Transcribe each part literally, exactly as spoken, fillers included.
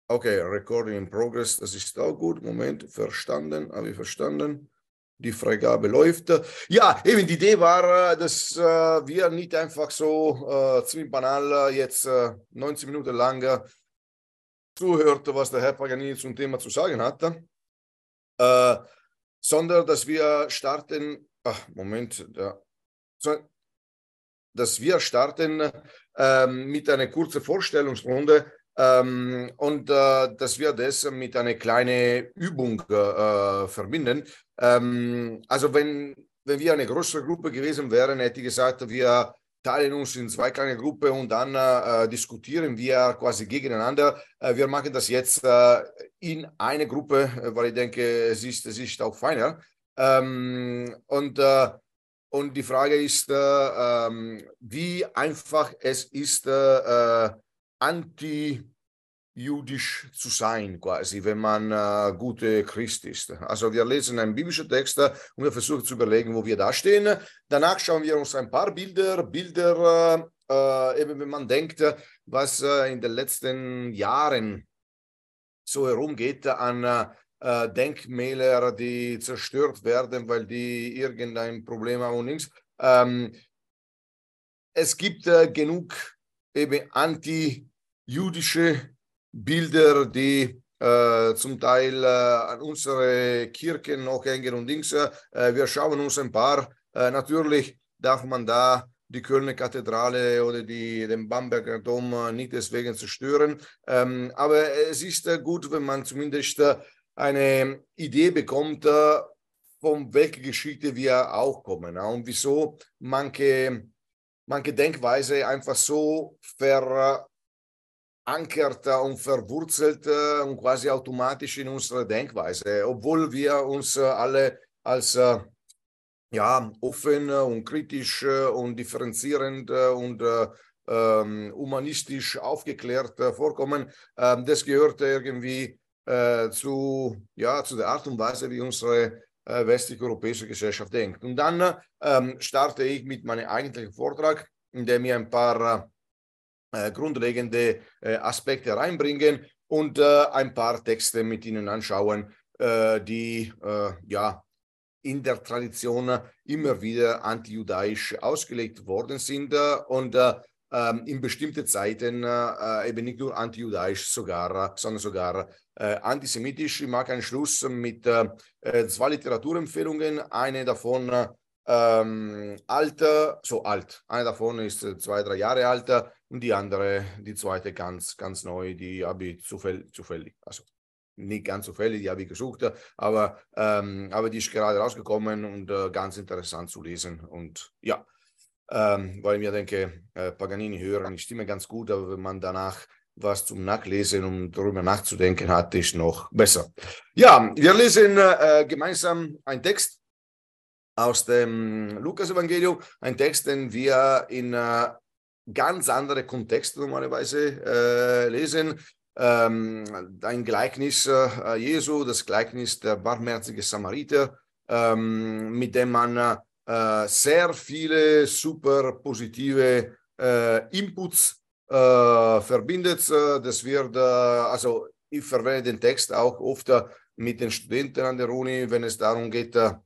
Okay, Recording in Progress, das ist auch gut. Moment, verstanden, habe ich verstanden. Die Freigabe läuft. Ja, eben die Idee war, dass äh, wir nicht einfach so äh, ziemlich banal äh, jetzt äh, neunzig Minuten lang äh, zuhört, was der Herr Paganini zum Thema zu sagen hatte, äh, sondern dass wir starten, ach, Moment, ja, so, dass wir starten ähm, mit einer kurzen Vorstellungsrunde ähm, und äh, dass wir das mit einer kleinen Übung äh, verbinden. Ähm, also wenn, wenn wir eine größere Gruppe gewesen wären, hätte ich gesagt, wir teilen uns in zwei kleine Gruppen und dann äh, diskutieren wir quasi gegeneinander. Äh, wir machen das jetzt äh, in eine Gruppe, weil ich denke, es ist, es ist auch feiner. Ähm, und äh, und die Frage ist, äh, ähm, wie einfach es ist, äh, anti-jüdisch zu sein, quasi, wenn man äh, gute Christ ist. Also wir lesen einen biblischen Text äh, und wir versuchen zu überlegen, wo wir da stehen. Danach schauen wir uns ein paar Bilder, Bilder, äh, eben wenn man denkt, was äh, in den letzten Jahren so herumgeht an äh, Denkmäler, die zerstört werden, weil die irgendein Problem haben und nichts. Ähm, es gibt äh, genug eben anti-jüdische Bilder, die äh, zum Teil äh, an unsere Kirchen noch hängen und Dings. Äh, wir schauen uns ein paar. Äh, natürlich darf man da die Kölner Kathedrale oder die, den Bamberger Dom äh, nicht deswegen zerstören. Ähm, aber es ist äh, gut, wenn man zumindest äh, eine Idee bekommt, äh, von welcher Geschichte wir auch kommen, äh, und wieso manche manche Denkweise einfach so verankert und verwurzelt und quasi automatisch in unserer Denkweise, obwohl wir uns alle als ja, offen und kritisch und differenzierend und ähm, humanistisch aufgeklärt vorkommen. Ähm, das gehört irgendwie äh, zu, ja, zu der Art und Weise, wie unsere äh, westlich-europäische Gesellschaft denkt. Und dann ähm, starte ich mit meinem eigentlichen Vortrag, in dem wir ein paar äh, grundlegende äh, Aspekte reinbringen und äh, ein paar Texte mit Ihnen anschauen, äh, die äh, ja in der Tradition immer wieder antijudaisch ausgelegt worden sind und äh, in bestimmten Zeiten äh, eben nicht nur antijudaisch, sogar, sondern sogar äh, antisemitisch. Ich mache einen Schluss mit äh, zwei Literaturempfehlungen. Eine davon ähm, alt, so alt. Eine davon ist zwei, drei Jahre alt und die andere, die zweite, ganz, ganz neu. Die habe ich zufällig, zufällig also nicht ganz zufällig, die habe ich gesucht, aber, ähm, aber die ist gerade rausgekommen und äh, ganz interessant zu lesen. Und ja, ähm, weil ich mir denke, äh, Paganini hören, die Stimme ganz gut, aber wenn man danach was zum Nachlesen und darüber nachzudenken hat, ist noch besser. Ja, wir lesen äh, gemeinsam einen Text aus dem Lukas-Evangelium, ein Text, den wir in äh, ganz andere Kontexte normalerweise äh, lesen. Ähm, ein Gleichnis äh, Jesu, das Gleichnis der barmherzige Samariter, ähm, mit dem man äh, sehr viele super positive äh, Inputs äh, verbindet. Das wird, äh, also ich verwende den Text auch oft äh, mit den Studenten an der Uni, wenn es darum geht, äh,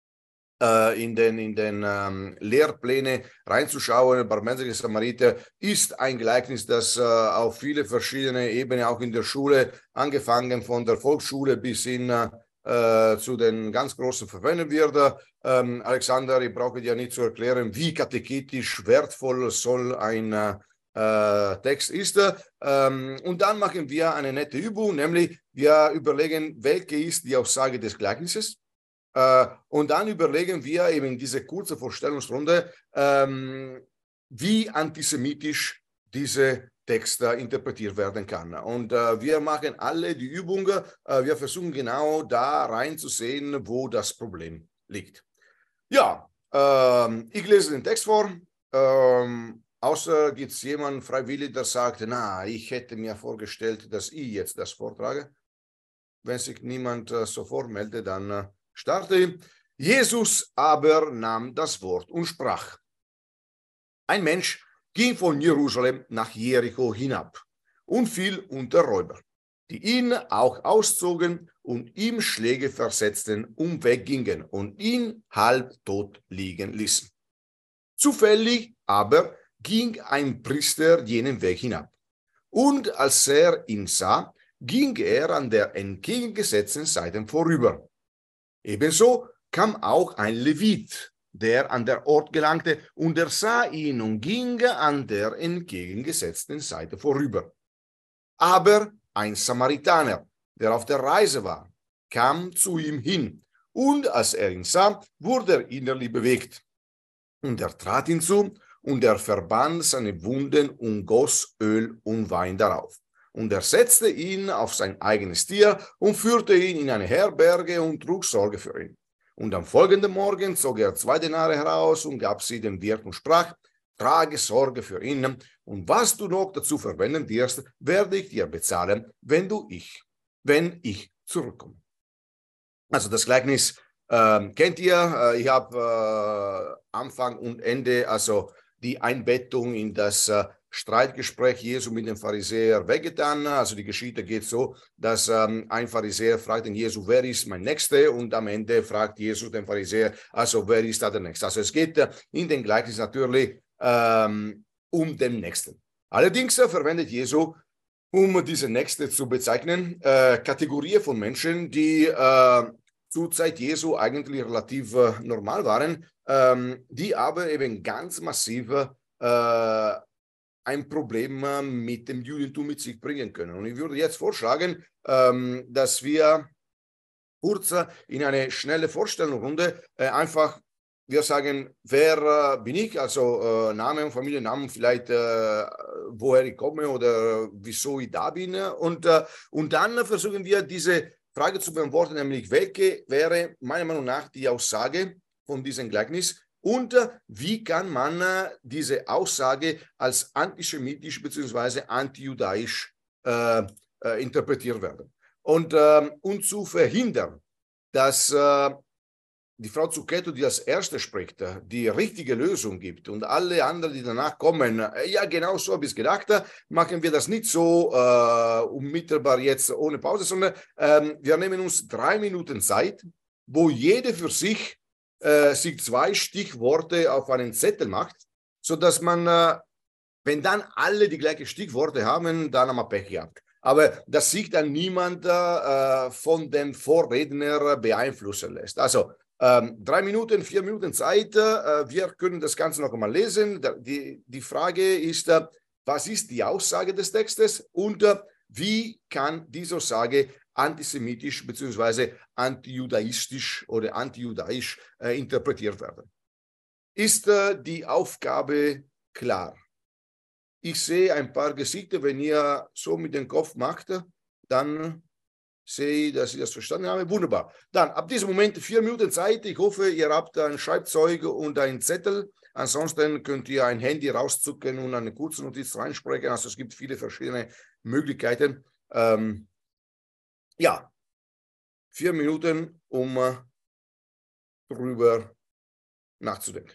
in den, in den ähm, Lehrpläne reinzuschauen. Barmherzige Samariter ist ein Gleichnis, das äh, auf viele verschiedene Ebenen, auch in der Schule, angefangen von der Volksschule bis hin äh, zu den ganz großen verwendet wird. Ähm, Alexander, ich brauche dir nicht zu erklären, wie katechetisch wertvoll soll ein äh, Text ist. Ähm, und dann machen wir eine nette Übung, nämlich wir überlegen, welche ist die Aussage des Gleichnisses. Uh, und dann überlegen wir eben in dieser kurzen Vorstellungsrunde, ähm, wie antisemitisch diese Text uh, interpretiert werden kann. Und uh, wir machen alle die Übungen, uh, wir versuchen genau da reinzusehen, wo das Problem liegt. Ja, ähm, ich lese den Text vor. Ähm, außer gibt es jemanden freiwillig, der sagt, na, ich hätte mir vorgestellt, dass ich jetzt das vortrage. Wenn sich niemand uh, sofort meldet, dann uh, starte. Jesus aber nahm das Wort und sprach. Ein Mensch ging von Jerusalem nach Jericho hinab und fiel unter Räuber. die ihn auch auszogen und ihm Schläge versetzten und weggingen und ihn halbtot liegen ließen. Zufällig aber ging ein Priester jenen Weg hinab. Und als er ihn sah, ging er an der entgegengesetzten Seite vorüber. Ebenso kam auch ein Levit, der an der Ort gelangte, und er sah ihn und ging an der entgegengesetzten Seite vorüber. Aber ein Samaritaner, der auf der Reise war, kam zu ihm hin, und als er ihn sah, wurde er innerlich bewegt. Und er trat hinzu, und er verband seine Wunden und goss Öl und Wein darauf. Und er setzte ihn auf sein eigenes Tier und führte ihn in eine Herberge und trug Sorge für ihn. Und am folgenden Morgen zog er zwei Denare heraus und gab sie dem Wirt und sprach: Trage Sorge für ihn, und was du noch dazu verwenden wirst, werde ich dir bezahlen, wenn du ich, wenn ich zurückkomme. Also das Gleichnis ähm, kennt ihr. Äh, ich habe äh, Anfang und Ende, also die Einbettung in das äh, Streitgespräch Jesu mit dem Pharisäer weggetan. Also die Geschichte geht so, dass ähm, ein Pharisäer fragt den Jesu, wer ist mein Nächster? Und am Ende fragt Jesus den Pharisäer, also wer ist da der Nächste? Also es geht äh, in den Gleichnis natürlich ähm, um den Nächsten. Allerdings äh, verwendet Jesu, um diese Nächste zu bezeichnen, äh, Kategorie von Menschen, die äh, zur Zeit Jesu eigentlich relativ äh, normal waren, ähm, die aber eben ganz massiv äh, ein Problem äh, mit dem Judentum mit sich bringen können. Und ich würde jetzt vorschlagen, ähm, dass wir kurz äh, in eine schnelle Vorstellungsrunde äh, einfach wir sagen, wer äh, bin ich, also äh, Name und Familiennamen, vielleicht äh, woher ich komme oder wieso ich da bin. Und, äh, und dann versuchen wir diese Frage zu beantworten, nämlich welche wäre meiner Meinung nach die Aussage von diesem Gleichnis und äh, wie kann man äh, diese Aussage als antisemitisch bzw. antijudaisch äh, äh, interpretiert werden. Und äh, um zu verhindern, dass äh, die Frau Zucchetto, die als Erste spricht, die richtige Lösung gibt und alle anderen, die danach kommen, ja, genau so habe ich es gedacht, machen wir das nicht so äh, unmittelbar jetzt ohne Pause, sondern ähm, wir nehmen uns drei Minuten Zeit, wo jede für sich äh, sich zwei Stichworte auf einen Zettel macht, sodass man, äh, wenn dann alle die gleichen Stichworte haben, dann haben wir Pech gehabt. Aber dass sich dann niemand äh, von den Vorrednern beeinflussen lässt. Also ähm, drei Minuten, vier Minuten Zeit. Äh, wir können das Ganze noch einmal lesen. Die, die Frage ist, äh, was ist die Aussage des Textes und äh, wie kann diese Aussage antisemitisch bzw. antijudaistisch oder antijudaisch äh, interpretiert werden? Ist äh, die Aufgabe klar? Ich sehe ein paar Gesichter, wenn ihr so mit dem Kopf macht, dann sehe ich, dass ich das verstanden habe. Wunderbar. Dann ab diesem Moment vier Minuten Zeit. Ich hoffe, ihr habt ein Schreibzeug und einen Zettel. Ansonsten könnt ihr ein Handy rauszucken und eine kurze Notiz reinsprechen. Also es gibt viele verschiedene Möglichkeiten. Ähm, ja, vier Minuten, um äh, darüber nachzudenken.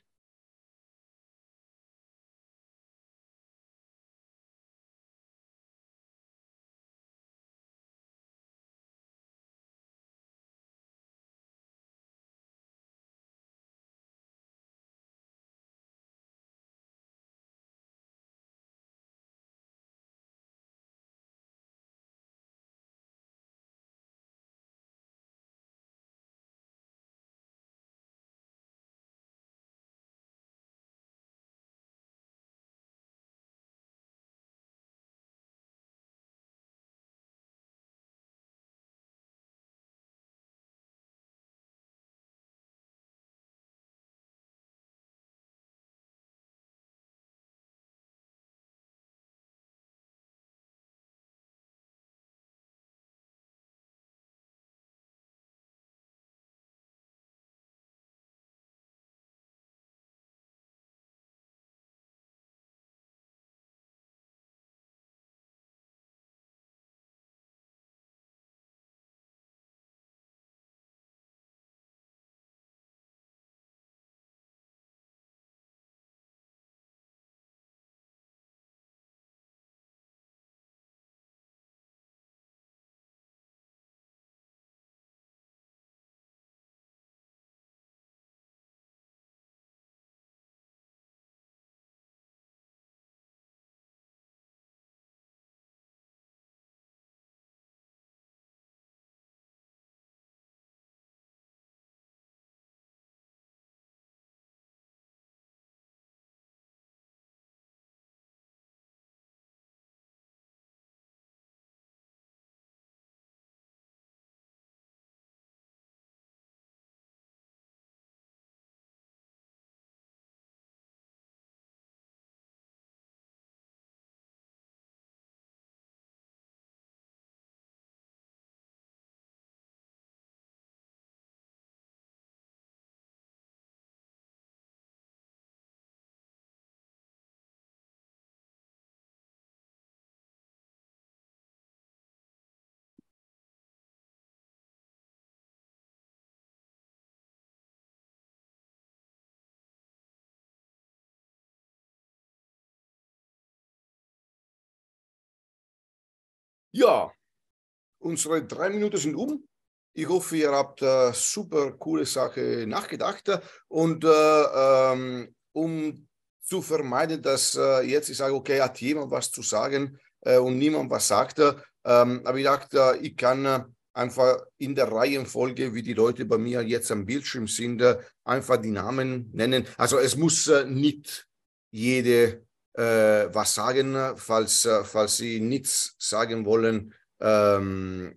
Ja, unsere drei Minuten sind um. Ich hoffe, ihr habt äh, super coole Sache nachgedacht. Und äh, ähm, um zu vermeiden, dass äh, jetzt ich sage, okay, hat jemand was zu sagen äh, und niemand was sagt, äh, aber ich dachte, ich kann äh, einfach in der Reihenfolge, wie die Leute bei mir jetzt am Bildschirm sind, äh, einfach die Namen nennen. Also es muss äh, nicht jede äh, was sagen, falls, äh, falls sie nichts sagen wollen. Ähm,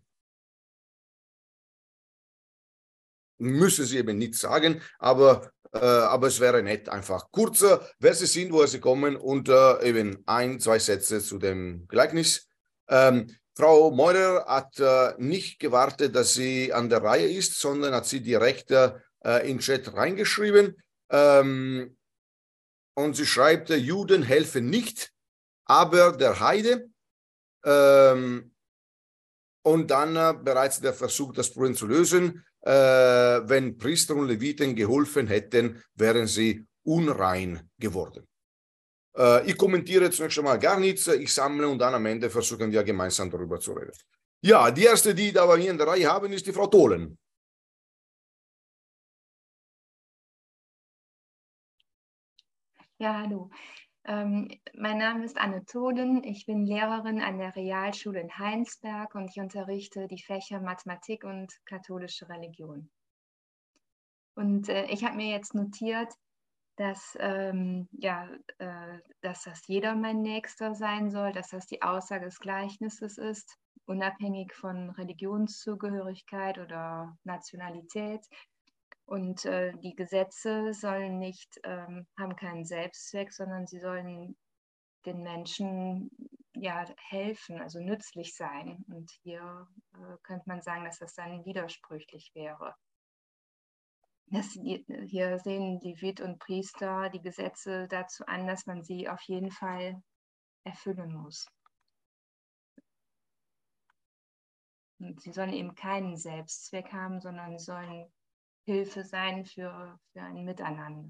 müssen sie eben nicht sagen, aber, äh, aber es wäre nett, einfach kurzer, wer sie sind, woher sie kommen und äh, eben ein, zwei Sätze zu dem Gleichnis. Ähm, Frau Meurer hat äh, nicht gewartet, dass sie an der Reihe ist, sondern hat sie direkt äh, in den Chat reingeschrieben. Ähm, und sie schreibt, Juden helfen nicht, aber der Heide. Ähm, und dann äh, bereits der Versuch, das Problem zu lösen. Äh, wenn Priester und Leviten geholfen hätten, wären sie unrein geworden. Äh, ich kommentiere zunächst einmal gar nichts, ich sammle und dann am Ende versuchen wir gemeinsam darüber zu reden. Ja, die erste, die da bei mir in der Reihe haben, ist die Frau Tholen. Ja, hallo. Ähm, mein Name ist Anne Tholen. Ich bin Lehrerin an der Realschule in Heinsberg und ich unterrichte die Fächer Mathematik und katholische Religion. Und äh, ich habe mir jetzt notiert, dass, ähm, ja, äh, dass das jeder mein Nächster sein soll, dass das die Aussage des Gleichnisses ist, unabhängig von Religionszugehörigkeit oder Nationalität. Und äh, die Gesetze sollen nicht, ähm, haben keinen Selbstzweck, sondern sie sollen den Menschen ja helfen, also nützlich sein. Und hier äh, könnte man sagen, dass das dann widersprüchlich wäre. Das, hier sehen Levit und Priester die Gesetze dazu an, dass man sie auf jeden Fall erfüllen muss. Und sie sollen eben keinen Selbstzweck haben, sondern sollen Hilfe sein für, für ein Miteinander.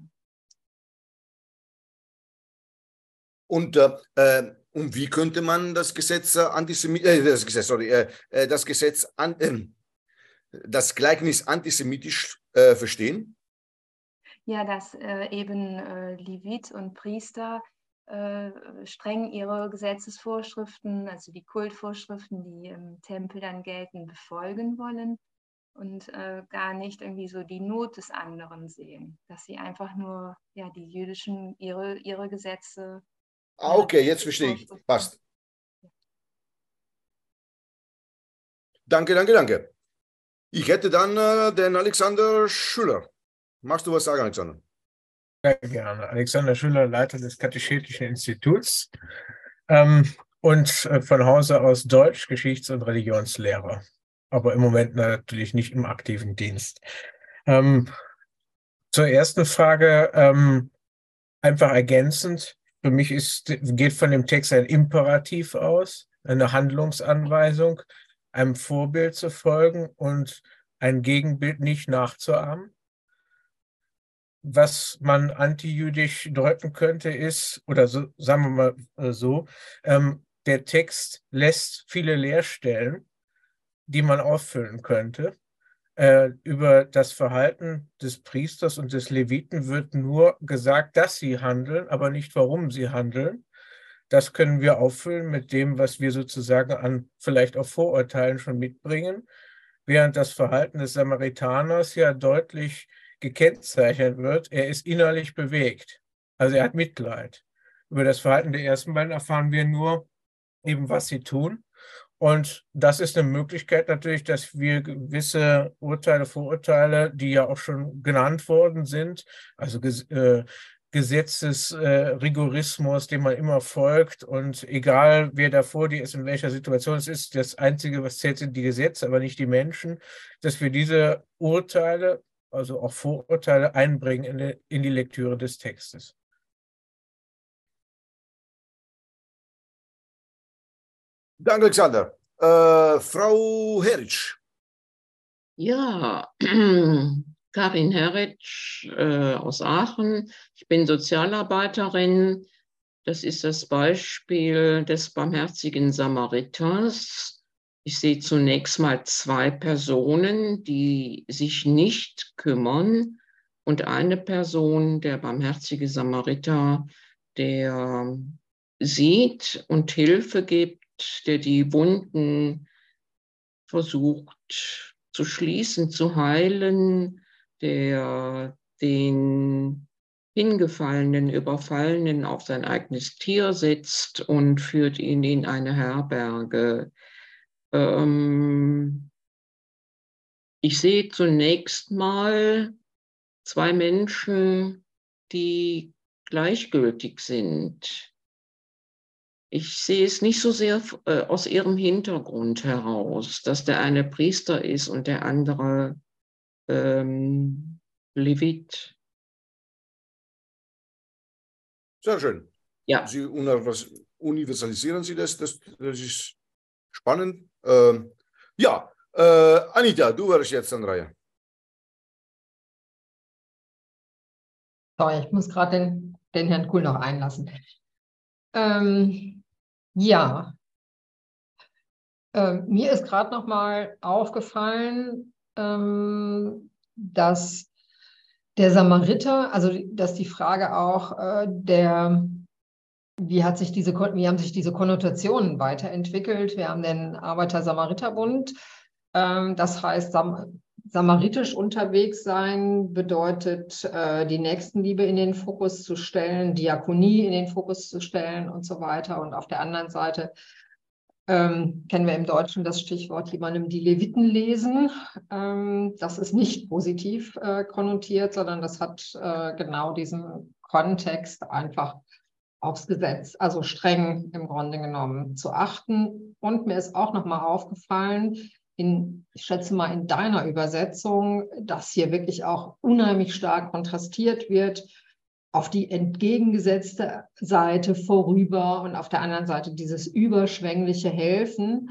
Und, äh, und wie könnte man das Gesetz äh, Antisemit äh, das Gesetz, sorry, äh, das Gesetz an, äh, das Gleichnis antisemitisch äh, verstehen? Ja, dass äh, eben äh, Levit und Priester äh, streng ihre Gesetzesvorschriften, also die Kultvorschriften, die im Tempel dann gelten, befolgen wollen und äh, gar nicht irgendwie so die Not des anderen sehen, dass sie einfach nur ja, die jüdischen, ihre, ihre Gesetze, Ah, ihre okay, jetzt verstehe ich. Gesetzesvorschriften. Passt. Danke, danke, danke. Ich hätte dann äh, den Alexander Schüller. Magst du was sagen, Alexander? Sehr gerne. Alexander Schüller, Leiter des Katechetischen Instituts ähm, und äh, von Hause aus Deutsch-, Geschichts- und Religionslehrer. Aber im Moment natürlich nicht im aktiven Dienst. Ähm, zur ersten Frage, ähm, einfach ergänzend. Für mich ist, geht von dem Text ein Imperativ aus, eine Handlungsanweisung, einem Vorbild zu folgen und ein Gegenbild nicht nachzuahmen. Was man antijüdisch deuten könnte, ist, oder so, sagen wir mal so, ähm, der Text lässt viele Leerstellen, die man auffüllen könnte. Äh, über das Verhalten des Priesters und des Leviten wird nur gesagt, dass sie handeln, aber nicht, warum sie handeln. Das können wir auffüllen mit dem, was wir sozusagen an vielleicht auch Vorurteilen schon mitbringen, während das Verhalten des Samaritaners ja deutlich gekennzeichnet wird. Er ist innerlich bewegt, also er hat Mitleid. Über das Verhalten der ersten beiden erfahren wir nur eben, was sie tun. Und das ist eine Möglichkeit natürlich, dass wir gewisse Urteile, Vorurteile, die ja auch schon genannt worden sind, also äh, Gesetzesrigorismus, äh, dem man immer folgt und egal wer da vor dir ist, in welcher Situation es ist, das Einzige, was zählt, sind die Gesetze, aber nicht die Menschen, dass wir diese Urteile, also auch Vorurteile einbringen in die, in die Lektüre des Textes. Danke, Alexander. Äh, Frau Heritsch. Ja, Karin Heritsch äh, aus Aachen. Ich bin Sozialarbeiterin. Das ist das Beispiel des barmherzigen Samariters. ich sehe zunächst mal zwei Personen, die sich nicht kümmern und eine Person, der barmherzige Samariter, der sieht und Hilfe gibt, der die Wunden versucht zu schließen, zu heilen, der den Hingefallenen, Überfallenen auf sein eigenes Tier setzt und führt ihn in eine Herberge. Ähm, ich sehe zunächst mal zwei Menschen, die gleichgültig sind. Ich sehe es nicht so sehr äh, aus ihrem Hintergrund heraus, dass der eine Priester ist und der andere ähm, Levit. Sehr schön. Ja. Sie universalisieren Sie das, das, das ist spannend. Ähm, ja, äh, Anita, du wärst jetzt an der Reihe. Sorry, ich muss gerade den, den Herrn Kuhl noch einlassen. Ähm, ja, ähm, mir ist gerade noch mal aufgefallen, ähm, dass der Samariter, also dass die Frage auch äh, der, wie hat sich diese, wie haben sich diese Konnotationen weiterentwickelt? Wir haben den Arbeiter-Samariter-Bund. Ähm, das heißt, Sam samaritisch unterwegs sein bedeutet, äh, die Nächstenliebe in den Fokus zu stellen, Diakonie in den Fokus zu stellen und so weiter. Und auf der anderen Seite ähm, kennen wir im Deutschen das Stichwort jemandem die Leviten lesen. Ähm, das ist nicht positiv äh, konnotiert, sondern das hat äh, genau diesen Kontext einfach aufs Gesetz, also streng im Grunde genommen zu achten. Und mir ist auch nochmal aufgefallen, in, ich schätze mal in deiner Übersetzung, dass hier wirklich auch unheimlich stark kontrastiert wird auf die entgegengesetzte Seite vorüber und auf der anderen Seite dieses überschwängliche Helfen.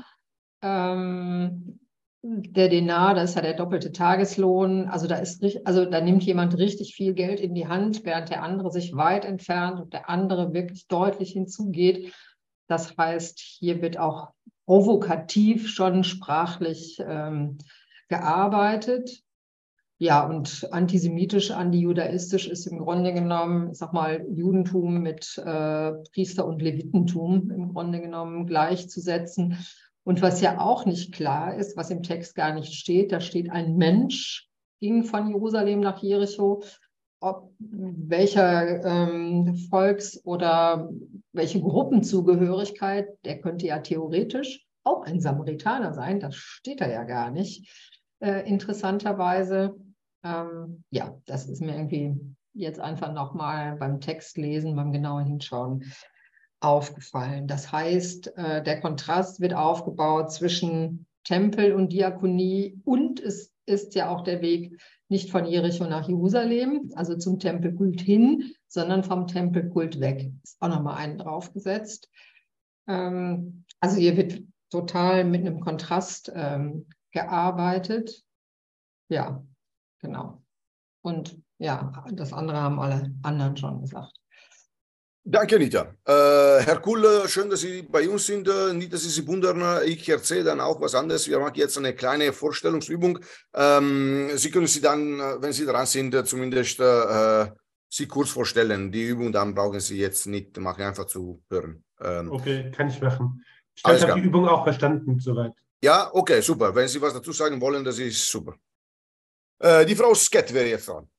Ähm, der Denar, das ist ja der doppelte Tageslohn. Also da ist, also da nimmt jemand richtig viel Geld in die Hand, während der andere sich weit entfernt und der andere wirklich deutlich hinzugeht. Das heißt, hier wird auch provokativ schon sprachlich ähm, gearbeitet. Ja, und antisemitisch, antijudaistisch ist im Grunde genommen, ich sag mal, Judentum mit äh, Priester- und Levitentum im Grunde genommen gleichzusetzen. Und was ja auch nicht klar ist, was im Text gar nicht steht, da steht ein Mensch ging von Jerusalem nach Jericho. Ob welcher ähm, Volks- oder welche Gruppenzugehörigkeit, der könnte ja theoretisch auch ein Samaritaner sein, das steht da ja gar nicht, äh, interessanterweise. Ähm, ja, das ist mir irgendwie jetzt einfach nochmal beim Textlesen, beim genauen Hinschauen aufgefallen. Das heißt, äh, der Kontrast wird aufgebaut zwischen Tempel und Diakonie und es ist ja auch der Weg nicht von Jericho nach Jerusalem, also zum Tempelkult hin, sondern vom Tempelkult weg. Ist auch nochmal einen draufgesetzt. Ähm, also hier wird total mit einem Kontrast ähm, gearbeitet. Ja, genau. Und ja, das andere haben alle anderen schon gesagt. Danke, Anita. Äh, Herr Kuhl, schön, dass Sie bei uns sind. Nicht, dass Sie sich wundern, ich erzähle dann auch was anderes. Wir machen jetzt eine kleine Vorstellungsübung. Ähm, Sie können Sie dann, wenn Sie dran sind, zumindest äh, Sie kurz vorstellen. Die Übung, dann brauchen Sie jetzt nicht machen, einfach zu hören. Ähm, okay, kann ich machen. Ich glaube, ich habe die Übung auch verstanden, soweit. Ja, okay, super. Wenn Sie was dazu sagen wollen, das ist super. Äh, die Frau Skett wäre jetzt dran.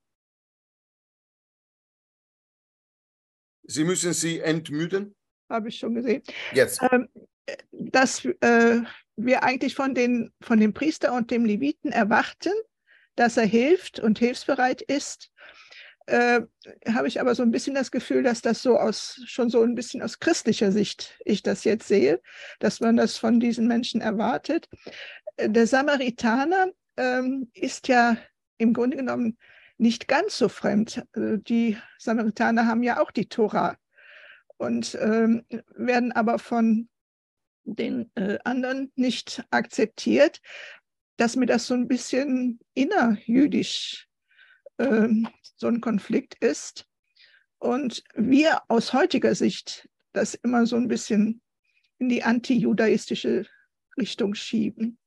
Sie müssen sie entmuten. Habe ich schon gesehen. Jetzt. Ähm, dass äh, wir eigentlich von, den, von dem Priester und dem Leviten erwarten, dass er hilft und hilfsbereit ist. Äh, habe ich aber so ein bisschen das Gefühl, dass das so aus, schon so ein bisschen aus christlicher Sicht ich das jetzt sehe, dass man das von diesen Menschen erwartet. Der Samaritaner ähm, ist ja im Grunde genommen nicht ganz so fremd. Die Samaritaner haben ja auch die Tora und ähm, werden aber von den äh, anderen nicht akzeptiert, dass mir das so ein bisschen innerjüdisch ähm, so ein Konflikt ist. Und wir aus heutiger Sicht das immer so ein bisschen in die antijudaistische Richtung schieben.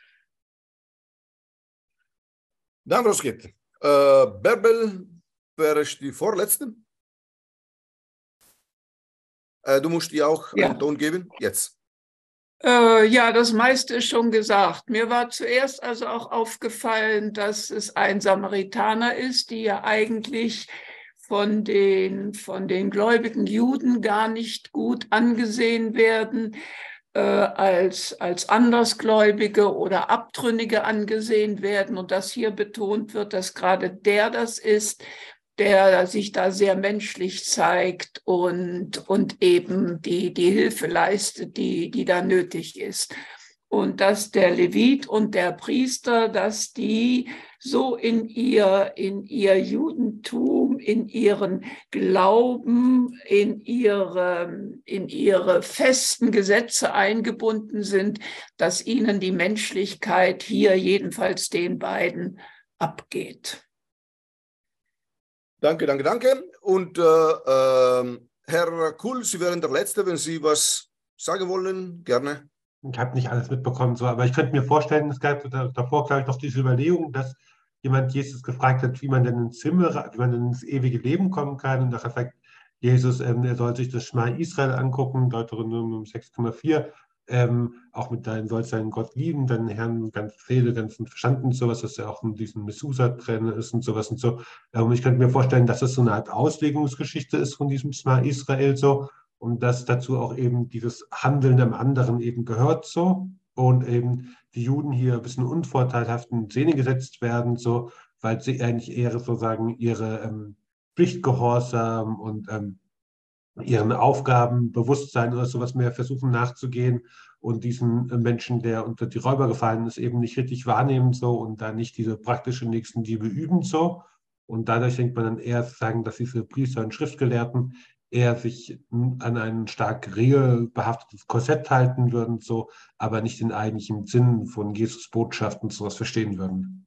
Dann los geht's. Äh, Bärbel, wäre ich die Vorletzte? Äh, du musst dir auch Ja. einen Ton geben. Jetzt. Äh, ja, das meiste ist schon gesagt. Mir war zuerst also auch aufgefallen, dass es ein Samaritaner ist, die ja eigentlich von den, von den gläubigen Juden gar nicht gut angesehen werden, äh, als, als Andersgläubige oder Abtrünnige angesehen werden. Und dass hier betont wird, dass gerade der das ist, der sich da sehr menschlich zeigt und, und eben die, die Hilfe leistet, die, die da nötig ist. Und dass der Levit und der Priester, dass die so in ihr, in ihr Judentum, in ihren Glauben, in ihre, in ihre festen Gesetze eingebunden sind, dass ihnen die Menschlichkeit hier jedenfalls den beiden abgeht. Danke, danke, danke. Und äh, äh, Herr Kuhl, Sie wären der Letzte, wenn Sie was sagen wollen, gerne. Ich habe nicht alles mitbekommen, so, aber ich könnte mir vorstellen, es gab davor, glaube ich, noch diese Überlegung, dass jemand Jesus gefragt hat, wie man denn ins Himmel, wie man denn ins ewige Leben kommen kann. Und nachher sagt Jesus, ähm, er soll sich das Schma Israel angucken, Deuteronomium sechs Komma vier. Ähm, auch mit deinem sollst deinen Gott lieben, deinen Herrn ganz Seele, ganzen Verstand und sowas, dass er auch in diesem Messusa drin ist und sowas und so. Ähm, ich könnte mir vorstellen, dass das so eine Art Auslegungsgeschichte ist von diesem Schma Israel so und dass dazu auch eben dieses Handeln am anderen eben gehört so und eben die Juden hier ein bisschen unvorteilhaft in Szene gesetzt werden, so, weil sie eigentlich eher sozusagen ihre ähm, Pflichtgehorsam und ähm, ihren Aufgaben, Bewusstsein oder sowas mehr versuchen nachzugehen und diesen Menschen, der unter die Räuber gefallen ist, eben nicht richtig wahrnehmen so und da nicht diese praktische Nächstenliebe üben so. Und dadurch denkt man dann eher zu sagen, dass diese Priester und Schriftgelehrten eher sich an ein stark regelbehaftetes Korsett halten würden, so, aber nicht den eigentlichen Sinn von Jesus Botschaften sowas verstehen würden.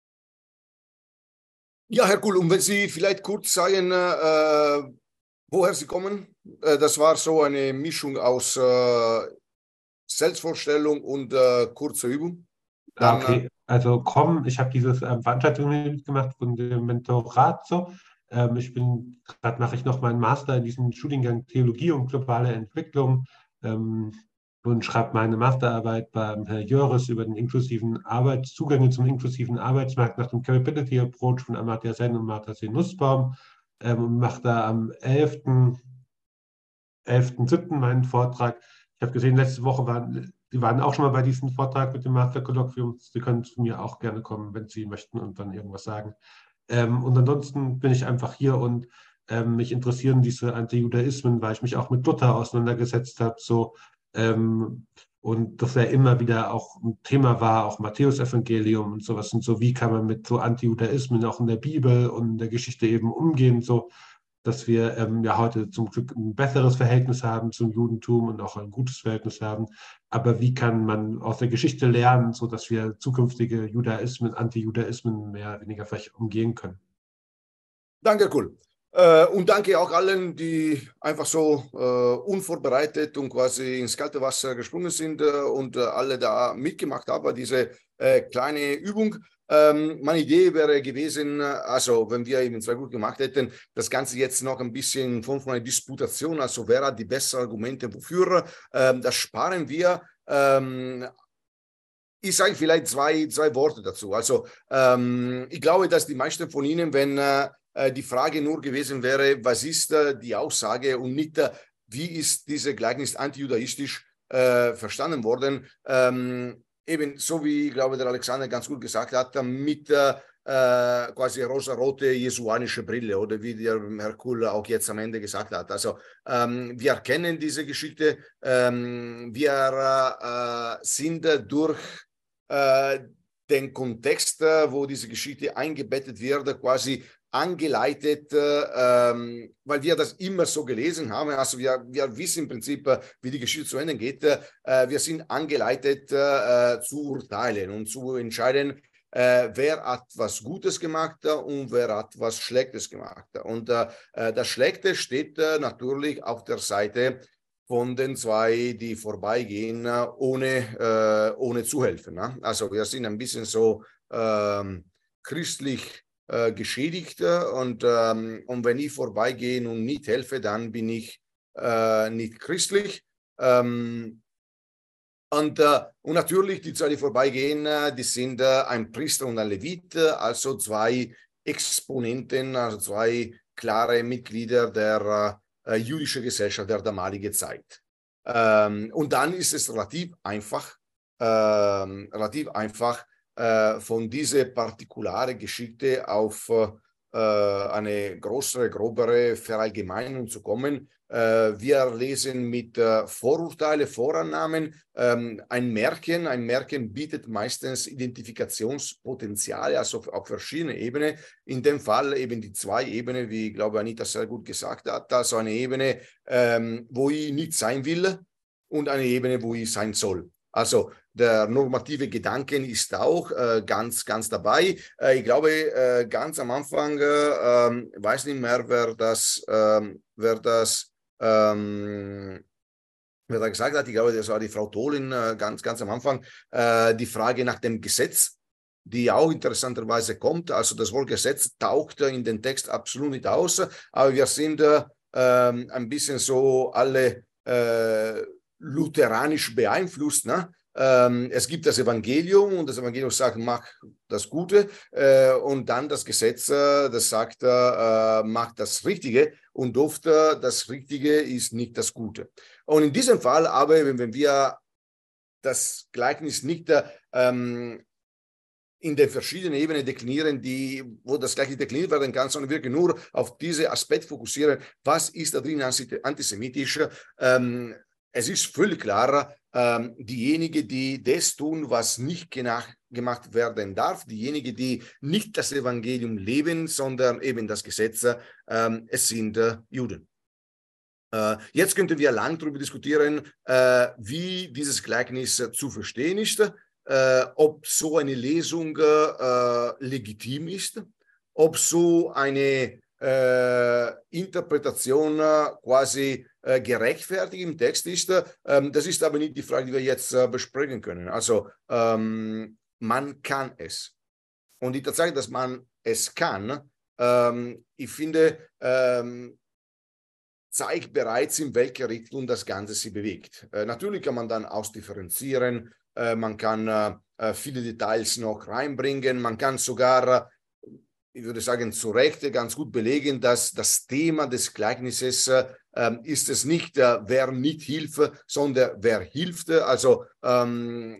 Ja, Herr Kuhl, und wenn Sie vielleicht kurz sagen, äh, woher Sie kommen, äh, das war so eine Mischung aus äh, Selbstvorstellung und äh, kurzer Übung. Dann, ah, okay, also komm, ich habe diese ähm, Veranstaltung mitgemacht von dem Mentorat so. Ähm, ich bin, gerade mache ich noch meinen Master in diesem Studiengang Theologie und globale Entwicklung ähm, und schreibe meine Masterarbeit beim Herrn Jöris über den inklusiven Arbeits Zugänge zum inklusiven Arbeitsmarkt nach dem Capability Approach von Amartya Sen und Martha C. Nussbaum ähm, und mache da am elften siebten meinen Vortrag. Ich habe gesehen, letzte Woche waren, die waren auch schon mal bei diesem Vortrag mit dem Master-Kolloquium. Sie können zu mir auch gerne kommen, wenn Sie möchten und dann irgendwas sagen. Ähm, und ansonsten bin ich einfach hier und ähm, mich interessieren diese Antijudaismen, weil ich mich auch mit Luther auseinandergesetzt habe. So, ähm, und das ja immer wieder auch ein Thema war, auch Matthäus-Evangelium und sowas. Und so, wie kann man mit so Antijudaismen auch in der Bibel und in der Geschichte eben umgehen, so, dass wir ähm, ja heute zum Glück ein besseres Verhältnis haben zum Judentum und auch ein gutes Verhältnis haben. Aber wie kann man aus der Geschichte lernen, sodass wir zukünftige Judaismen, Anti-Judaismen mehr oder weniger vielleicht umgehen können? Danke, cool. Äh, und danke auch allen, die einfach so äh, unvorbereitet und quasi ins kalte Wasser gesprungen sind äh, und äh, alle da mitgemacht haben, diese äh, kleine Übung. Ähm, meine Idee wäre gewesen, also wenn wir eben zwei gut gemacht hätten, das Ganze jetzt noch ein bisschen in Form von einer Disputation, also wer hat die besseren Argumente wofür, ähm, das sparen wir. Ähm, ich sage vielleicht zwei, zwei Worte dazu. Also ähm, ich glaube, dass die meisten von Ihnen, wenn äh, die Frage nur gewesen wäre, was ist äh, die Aussage und nicht, äh, wie ist diese Gleichnis antijudaistisch äh, verstanden worden, ähm, eben so wie, ich glaube, der Alexander ganz gut gesagt hat, mit äh, quasi rosa-rote jesuanische Brille oder wie der Herr Kuhl auch jetzt am Ende gesagt hat. Also ähm, wir erkennen diese Geschichte, ähm, wir äh, sind durch äh, den Kontext, wo diese Geschichte eingebettet wird, quasi angeleitet, ähm, weil wir das immer so gelesen haben. Also wir, wir wissen im Prinzip, wie die Geschichte zu Ende geht. Äh, wir sind angeleitet äh, zu urteilen und zu entscheiden, äh, wer hat was Gutes gemacht und wer hat was Schlechtes gemacht. Und äh, das Schlechte steht äh, natürlich auf der Seite von den zwei, die vorbeigehen, ohne, äh, ohne zu helfen. Ne? Also wir sind ein bisschen so ähm, christlich äh, geschädigt und, ähm, und wenn ich vorbeigehe und nicht helfe, dann bin ich äh, nicht christlich. Ähm, und, äh, und natürlich, die zwei, die vorbeigehen, die sind äh, ein Priester und ein Levit, also zwei Exponenten, also zwei klare Mitglieder der äh, jüdischen Gesellschaft der damaligen Zeit. Ähm, und dann ist es relativ einfach, äh, relativ einfach äh, von dieser partikularen Geschichte auf äh, eine größere, grobere Verallgemeinung zu kommen. Äh, wir lesen mit äh, Vorurteile, Vorannahmen. Ähm, ein Märchen, ein Märchen bietet meistens Identifikationspotenziale, also auf, auf verschiedenen Ebenen. In dem Fall eben die zwei Ebenen, wie ich glaube Anita sehr gut gesagt hat, also eine Ebene, ähm, wo ich nicht sein will und eine Ebene, wo ich sein soll. Also der normative Gedanken ist auch äh, ganz, ganz dabei. Äh, ich glaube, äh, ganz am Anfang, äh, weiß nicht mehr, wer das, äh, wer das ähm, wer da gesagt hat, ich glaube, das war die Frau Tholin äh, ganz, ganz am Anfang, äh, die Frage nach dem Gesetz, die auch interessanterweise kommt. Also das Wort Gesetz taucht in den Text absolut nicht aus, aber wir sind äh, ein bisschen so alle äh, lutheranisch beeinflusst. Ne? Ähm, es gibt das Evangelium und das Evangelium sagt, mach das Gute äh, und dann das Gesetz, äh, das sagt, äh, mach das Richtige und oft äh, das Richtige ist nicht das Gute. Und in diesem Fall aber, wenn, wenn wir das Gleichnis nicht ähm, in den verschiedenen Ebenen deklinieren, die, wo das Gleiche dekliniert werden kann, sondern wirklich nur auf diesen Aspekt fokussieren, was ist da drin antisemitisch. Ähm, es ist völlig klar, ähm, diejenigen, die das tun, was nicht gemacht werden darf, diejenigen, die nicht das Evangelium leben, sondern eben das Gesetz, ähm, es sind äh, Juden. Äh, jetzt könnten wir lang darüber diskutieren, äh, wie dieses Gleichnis äh, zu verstehen ist. Äh, ob so eine Lesung äh, legitim ist, ob so eine äh, Interpretation äh, quasi äh, gerechtfertigt im Text ist. Ähm, das ist aber nicht die Frage, die wir jetzt äh, besprechen können. Also ähm, man kann es. Und die Tatsache, dass man es kann, ähm, ich finde, ähm, zeigt bereits, in welche Richtung das Ganze sich bewegt. Äh, natürlich kann man dann ausdifferenzieren, äh, man kann äh, viele Details noch reinbringen, man kann sogar, ich würde sagen, zu Recht ganz gut belegen, dass das Thema des Gleichnisses äh, ist es nicht, äh, wer nicht hilft, sondern wer hilft. Also ähm,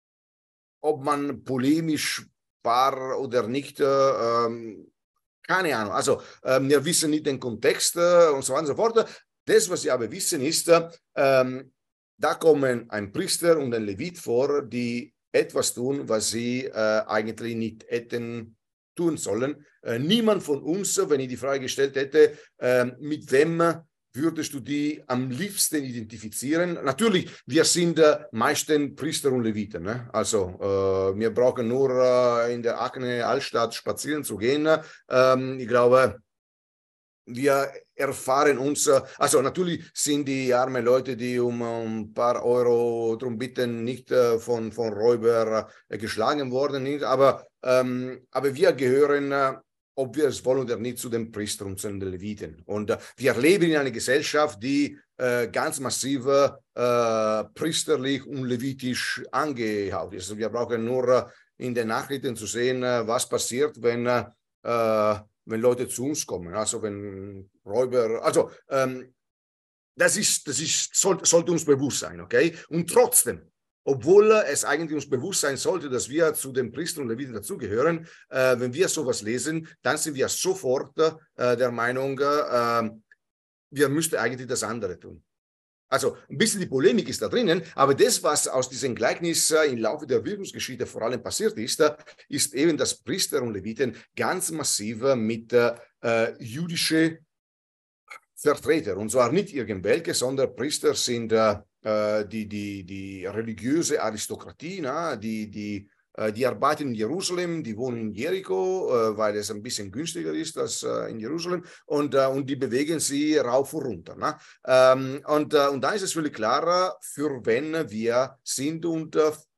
ob man polemisch war oder nicht, äh, ähm, keine Ahnung. Also ähm, wir wissen nicht den Kontext äh, und so weiter und so fort. Das, was wir aber wissen, ist, ähm, da kommen ein Priester und ein Levit vor, die etwas tun, was sie äh, eigentlich nicht hätten tun sollen. Äh, niemand von uns, wenn ich die Frage gestellt hätte, äh, mit wem würdest du die am liebsten identifizieren? Natürlich, wir sind äh, meistens Priester und Leviten. Ne? Also äh, wir brauchen nur äh, in der Aachener Altstadt spazieren zu gehen. Ähm, ich glaube, wir erfahren uns, äh, also natürlich sind die armen Leute, die um, um ein paar Euro drum bitten, nicht äh, von, von Räubern äh, geschlagen worden, nicht, aber, ähm, aber wir gehören, äh, ob wir es wollen oder nicht, zu den Priestern und zu den Leviten. Und äh, wir leben in einer Gesellschaft, die äh, ganz massiv äh, priesterlich und levitisch angehaucht ist. Also wir brauchen nur äh, in den Nachrichten zu sehen, äh, was passiert, wenn äh, wenn Leute zu uns kommen, also wenn Räuber, also ähm, das ist, das ist, soll, sollte uns bewusst sein, okay? Und trotzdem, obwohl es eigentlich uns bewusst sein sollte, dass wir zu den Priestern und Leviten dazugehören, äh, wenn wir sowas lesen, dann sind wir sofort äh, der Meinung, äh, wir müssten eigentlich das andere tun. Also ein bisschen die Polemik ist da drinnen, aber das, was aus diesem Gleichnis äh, im Laufe der Wirkungsgeschichte vor allem passiert ist, äh, ist eben, dass Priester und Leviten ganz massiv mit äh, jüdischen Vertretern, und zwar nicht irgendwelche, sondern Priester sind äh, die, die, die religiöse Aristokratie, na, die, die Die arbeiten in Jerusalem, die wohnen in Jericho, weil es ein bisschen günstiger ist als in Jerusalem. Und, und die bewegen sie rauf und runter. Ne? Und, und da ist es völlig klar, für wen wir sind und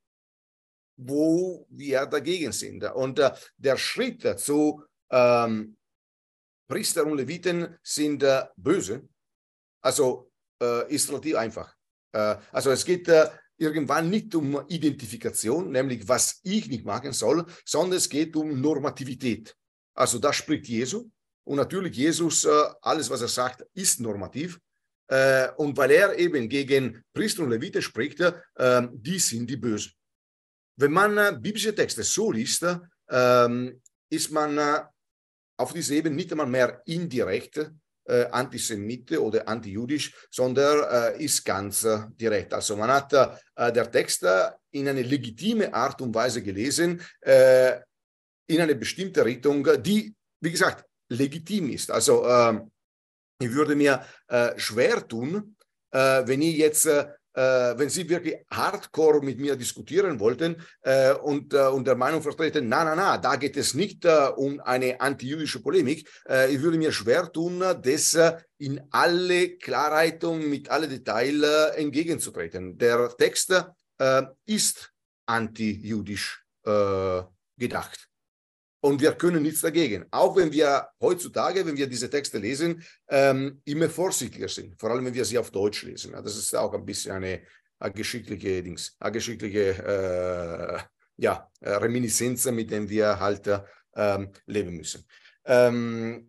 wo wir dagegen sind. Und der Schritt zu ähm, Priester und Leviten sind böse, also ist relativ einfach. Also es geht irgendwann nicht um Identifikation, nämlich was ich nicht machen soll, sondern es geht um Normativität. Also da spricht Jesu und natürlich Jesus, alles was er sagt, ist normativ. Und weil er eben gegen Priester und Leviten spricht, die sind die Bösen. Wenn man biblische Texte so liest, ist man auf dieser Ebene nicht einmal mehr indirekt Äh, Antisemite oder antijüdisch, sondern äh, ist ganz äh, direkt. Also man hat äh, der Text äh, in eine legitime Art und Weise gelesen, äh, in eine bestimmte Richtung, die, wie gesagt, legitim ist. Also äh, ich würde mir äh, schwer tun, äh, wenn ich jetzt äh, Äh, wenn Sie wirklich hardcore mit mir diskutieren wollten äh, und, äh, und der Meinung vertreten, na, na, na, da geht es nicht äh, um eine antijüdische Polemik. Äh, ich würde mir schwer tun, das äh, in alle Klarheit und mit allen Details äh, entgegenzutreten. Der Text äh, ist antijüdisch äh, gedacht. Und wir können nichts dagegen. Auch wenn wir heutzutage, wenn wir diese Texte lesen, ähm, immer vorsichtiger sind. Vor allem, wenn wir sie auf Deutsch lesen. Das ist auch ein bisschen eine, eine geschickliche Dings, eine geschickliche äh, ja, Reminiszenz, mit der wir halt ähm, leben müssen. Ähm,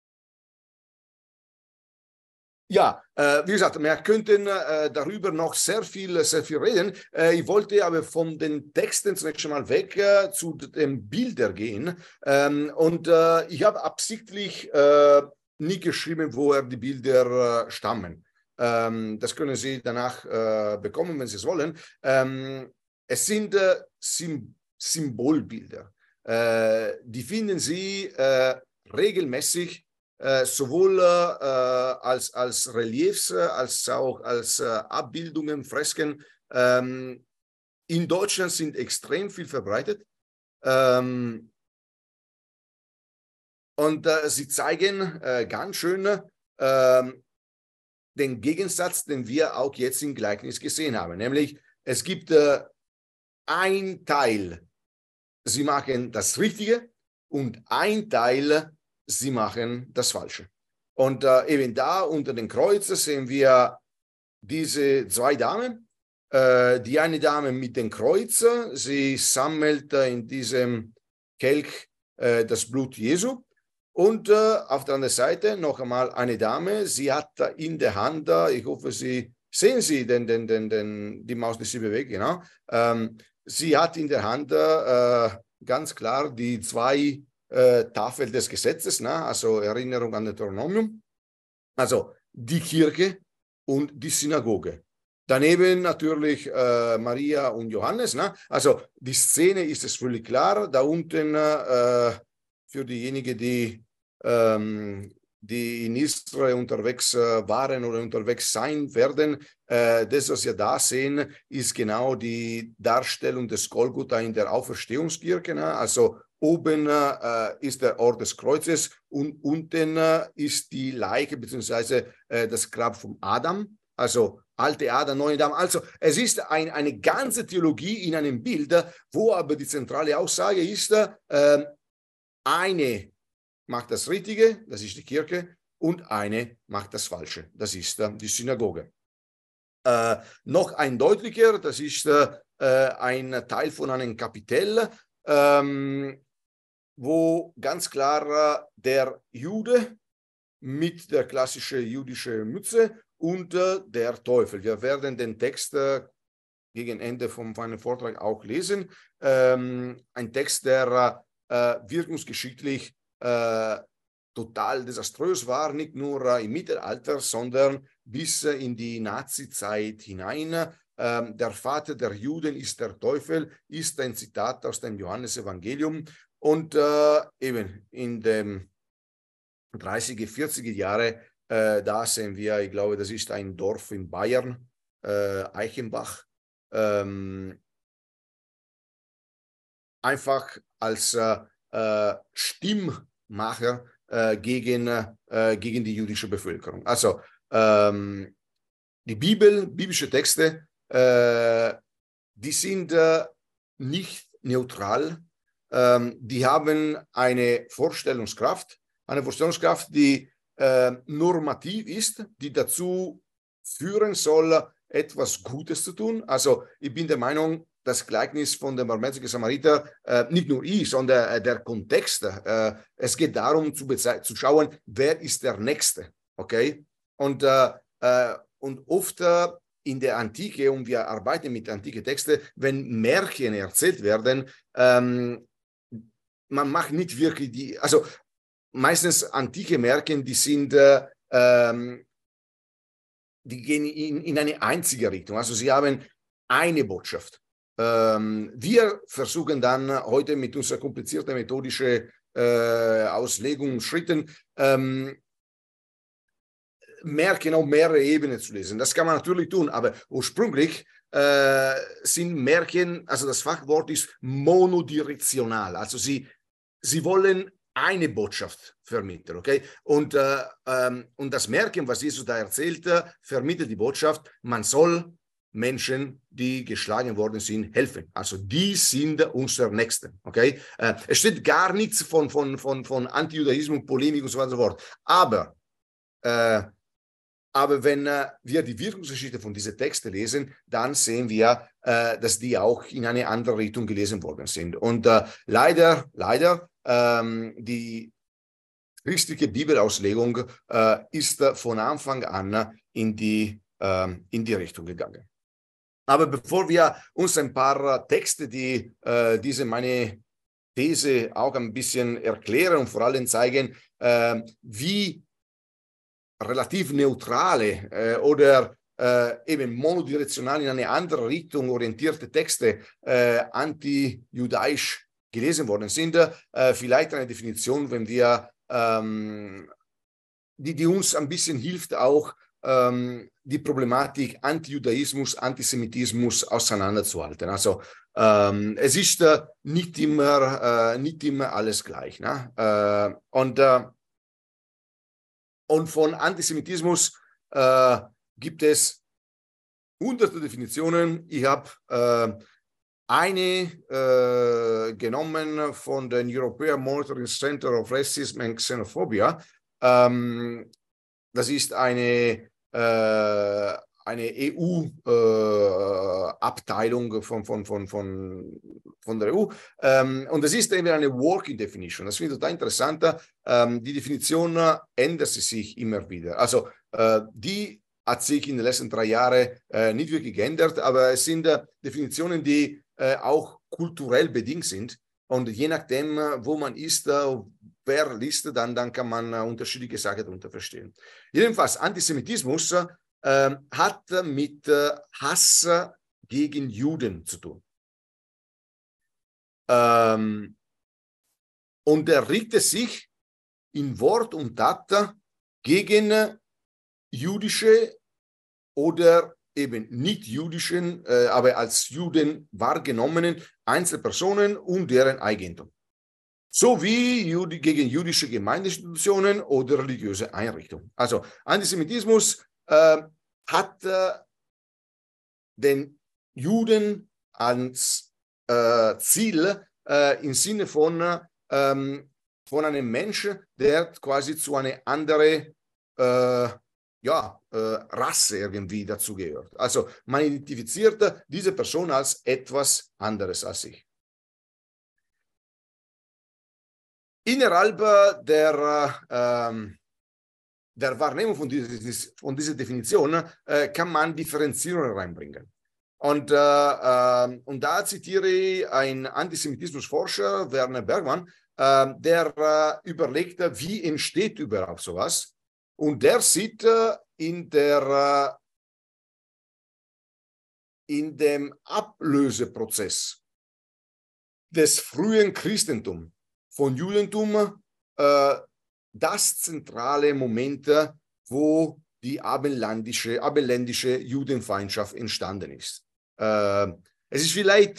Ja, äh, wie gesagt, wir könnten äh, darüber noch sehr viel, sehr viel reden. Äh, ich wollte aber von den Texten zunächst einmal weg äh, zu den Bildern gehen. Ähm, und äh, ich habe absichtlich äh, nie geschrieben, woher die Bilder äh, stammen. Ähm, das können Sie danach äh, bekommen, wenn Sie es wollen. Ähm, es sind äh, Sym Symbolbilder. Äh, die finden Sie äh, regelmäßig Äh, sowohl äh, als, als Reliefs, als auch als äh, Abbildungen, Fresken. Ähm, in Deutschland sind extrem viel verbreitet. Ähm, und äh, sie zeigen äh, ganz schön äh, den Gegensatz, den wir auch jetzt im Gleichnis gesehen haben. Nämlich, es gibt äh, ein Teil, sie machen das Richtige und ein Teil, sie machen das Falsche. Und äh, eben da unter den Kreuzen sehen wir diese zwei Damen. Äh, die eine Dame mit dem Kreuz, sie sammelt äh, in diesem Kelch äh, das Blut Jesu. Und äh, auf der anderen Seite noch einmal eine Dame, sie hat in der Hand, ich hoffe, Sie sehen Sie den, den, den, den, die Maus, die sie bewegt, genau. Ähm, sie hat in der Hand äh, ganz klar die zwei Äh, Tafel des Gesetzes, ne? Also Erinnerung an Deuteronomium, also die Kirche und die Synagoge. Daneben natürlich äh, Maria und Johannes, ne? Also die Szene ist es völlig klar, da unten äh, für diejenigen, die, ähm, die in Israel unterwegs äh, waren oder unterwegs sein werden, äh, das, was wir da sehen, ist genau die Darstellung des Golgotha in der Auferstehungskirche, ne? Also oben äh, ist der Ort des Kreuzes und unten äh, ist die Leiche bzw. Äh, das Grab von Adam, also alte Adam, neue Adam. Also es ist ein, eine ganze Theologie in einem Bild, wo aber die zentrale Aussage ist, äh, eine macht das Richtige, das ist die Kirche, und eine macht das Falsche, das ist äh, die Synagoge. Äh, noch ein deutlicher, das ist äh, ein Teil von einem Kapitel, ähm, wo ganz klar der Jude mit der klassischen jüdischen Mütze und äh, der Teufel. Wir werden den Text äh, gegen Ende von meinem Vortrag auch lesen. Ähm, ein Text, der äh, wirkungsgeschichtlich äh, total desaströs war, nicht nur äh, im Mittelalter, sondern bis äh, in die Nazi-Zeit hinein. Ähm, der Vater der Juden ist der Teufel, ist ein Zitat aus dem Johannesevangelium. Und äh, eben in den dreißiger, vierziger Jahre, äh, da sehen wir, ich glaube, das ist ein Dorf in Bayern, äh, Eichenbach. Ähm, einfach als äh, äh, Stimmmacher äh, gegen, äh, gegen die jüdische Bevölkerung. Also ähm, die Bibel, biblische Texte, äh, die sind äh, nicht neutral, ähm, die haben eine Vorstellungskraft, eine Vorstellungskraft, die äh, normativ ist, die dazu führen soll, etwas Gutes zu tun. Also ich bin der Meinung, das Gleichnis von dem barmherzigen Samariter, äh, nicht nur ich, sondern äh, der Kontext. Äh, es geht darum zu, zu schauen, wer ist der Nächste. Okay? Und, äh, äh, und oft äh, in der Antike, und wir arbeiten mit antiken Texten, wenn Märchen erzählt werden, ähm, man macht nicht wirklich die, also meistens antike Märchen, die sind, äh, ähm, die gehen in, in eine einzige Richtung. Also sie haben eine Botschaft. Ähm, wir versuchen dann heute mit unserer komplizierten methodischen äh, Auslegung und Schritten ähm, Märchen auf mehrere Ebenen zu lesen. Das kann man natürlich tun, aber ursprünglich äh, sind Märchen, also das Fachwort ist monodirektional. Also sie, sie wollen eine Botschaft vermitteln, okay? Und, äh, ähm, und das Märchen, was Jesus da erzählte, vermittelt die Botschaft, man soll Menschen, die geschlagen worden sind, helfen. Also die sind unser Nächste, okay? Äh, es steht gar nichts von, von, von, von Antijudaismus, Polemik und so weiter und so fort. Aber äh, Aber wenn äh, wir die Wirkungsgeschichte von diesen Texten lesen, dann sehen wir, äh, dass die auch in eine andere Richtung gelesen worden sind. Und äh, leider, leider, ähm, die christliche Bibelauslegung äh, ist äh, von Anfang an in die, äh, in die Richtung gegangen. Aber bevor wir uns ein paar Texte, die äh, diese meine These auch ein bisschen erklären und vor allem zeigen, äh, wie relativ neutrale äh, oder äh, eben monodirektional in eine andere Richtung orientierte Texte äh, anti-judaisch gelesen worden sind. Äh, vielleicht eine Definition, wenn wir, ähm, die, die uns ein bisschen hilft, auch ähm, die Problematik Antijudaismus, Antisemitismus auseinanderzuhalten. Also ähm, es ist äh, nicht, immer, äh, nicht immer alles gleich. Ne? Äh, und äh, Und von Antisemitismus äh, gibt es hunderte Definitionen. Ich habe äh, eine äh, genommen von den European Monitoring Center of Racism and Xenophobia. Ähm, das ist eine, äh, eine E U-Abteilung äh, von, von, von, von, von der E U. Ähm, und das ist eben eine Working Definition. Das finde ich total interessant. Ähm, die Definition ändert sich immer wieder. Also äh, die hat sich in den letzten drei Jahren äh, nicht wirklich geändert, aber es sind äh, Definitionen, die äh, auch kulturell bedingt sind. Und je nachdem, wo man ist, äh, wer liest, dann, dann kann man äh, unterschiedliche Sachen darunter verstehen. Jedenfalls, Antisemitismus äh, hat mit äh, Hass gegen Juden zu tun. Ähm, und er richtet sich in Wort und Tat gegen jüdische oder eben nicht jüdischen, äh, aber als Juden wahrgenommenen Einzelpersonen und deren Eigentum. Sowie Jud gegen jüdische Gemeindeinstitutionen oder religiöse Einrichtungen. Also Antisemitismus äh, hat äh, den Juden als äh, Ziel äh, im Sinne von, äh, von einem Menschen, der quasi zu einer anderen äh, ja, äh, Rasse irgendwie dazugehört. Also man identifiziert diese Person als etwas anderes als ich. Innerhalb der, äh, der Wahrnehmung von dieser, von dieser Definition äh, kann man Differenzierungen reinbringen. Und, äh, äh, und da zitiere ich einen Antisemitismusforscher, Werner Bergmann, äh, der äh, überlegt, wie entsteht überhaupt sowas. Und der sieht äh, in, der, äh, in dem Ablöseprozess des frühen Christentums von Judentum äh, das zentrale Moment, wo die abendländische, abendländische Judenfeindschaft entstanden ist. Äh, es ist vielleicht äh,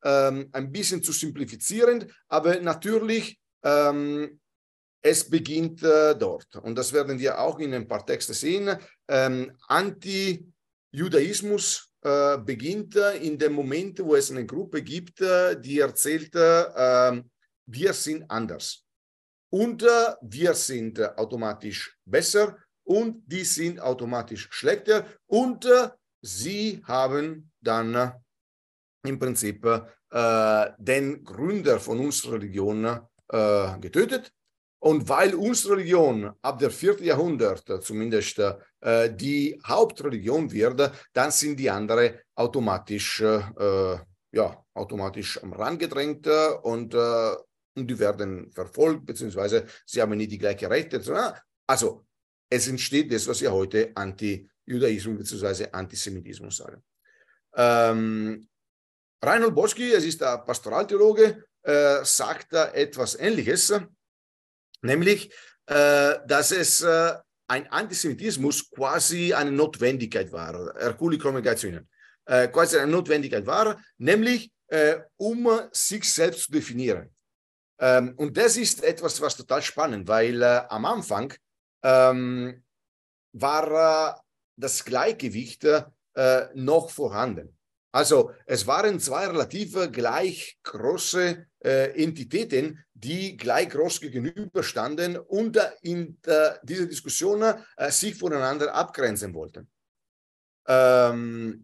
ähm, ein bisschen zu simplifizierend, aber natürlich, ähm, es beginnt äh, dort. Und das werden wir auch in ein paar Texten sehen. Ähm, Anti-Judaismus äh, beginnt äh, in dem Moment, wo es eine Gruppe gibt, äh, die erzählt, äh, wir sind anders. Und äh, wir sind äh, automatisch besser und die sind automatisch schlechter. Und äh, sie haben dann äh, im Prinzip äh, den Gründer von unserer Religion äh, getötet. Und weil unsere Religion ab dem vierten Jahrhundert zumindest äh, die Hauptreligion wird, dann sind die anderen automatisch, äh, ja, automatisch am Rand gedrängt äh, und, äh, und die werden verfolgt, beziehungsweise sie haben nicht die gleiche Rechte. Also es entsteht das, was wir heute Anti-Judaismus bzw. Antisemitismus sagen. Ähm, Reinhold Boschki, es ist der Pastoraltheologe, äh, sagt da etwas Ähnliches, nämlich, äh, dass es äh, ein Antisemitismus quasi eine Notwendigkeit war, Herculi Kommunikation, äh, quasi eine Notwendigkeit war, nämlich äh, um sich selbst zu definieren. Ähm, und das ist etwas, was total spannend, weil äh, am Anfang ähm, war äh, das Gleichgewicht äh, noch vorhanden. Also es waren zwei relativ gleich große äh, Entitäten, die gleich groß gegenüberstanden und äh, in äh, dieser Diskussion äh, sich voneinander abgrenzen wollten. Ähm,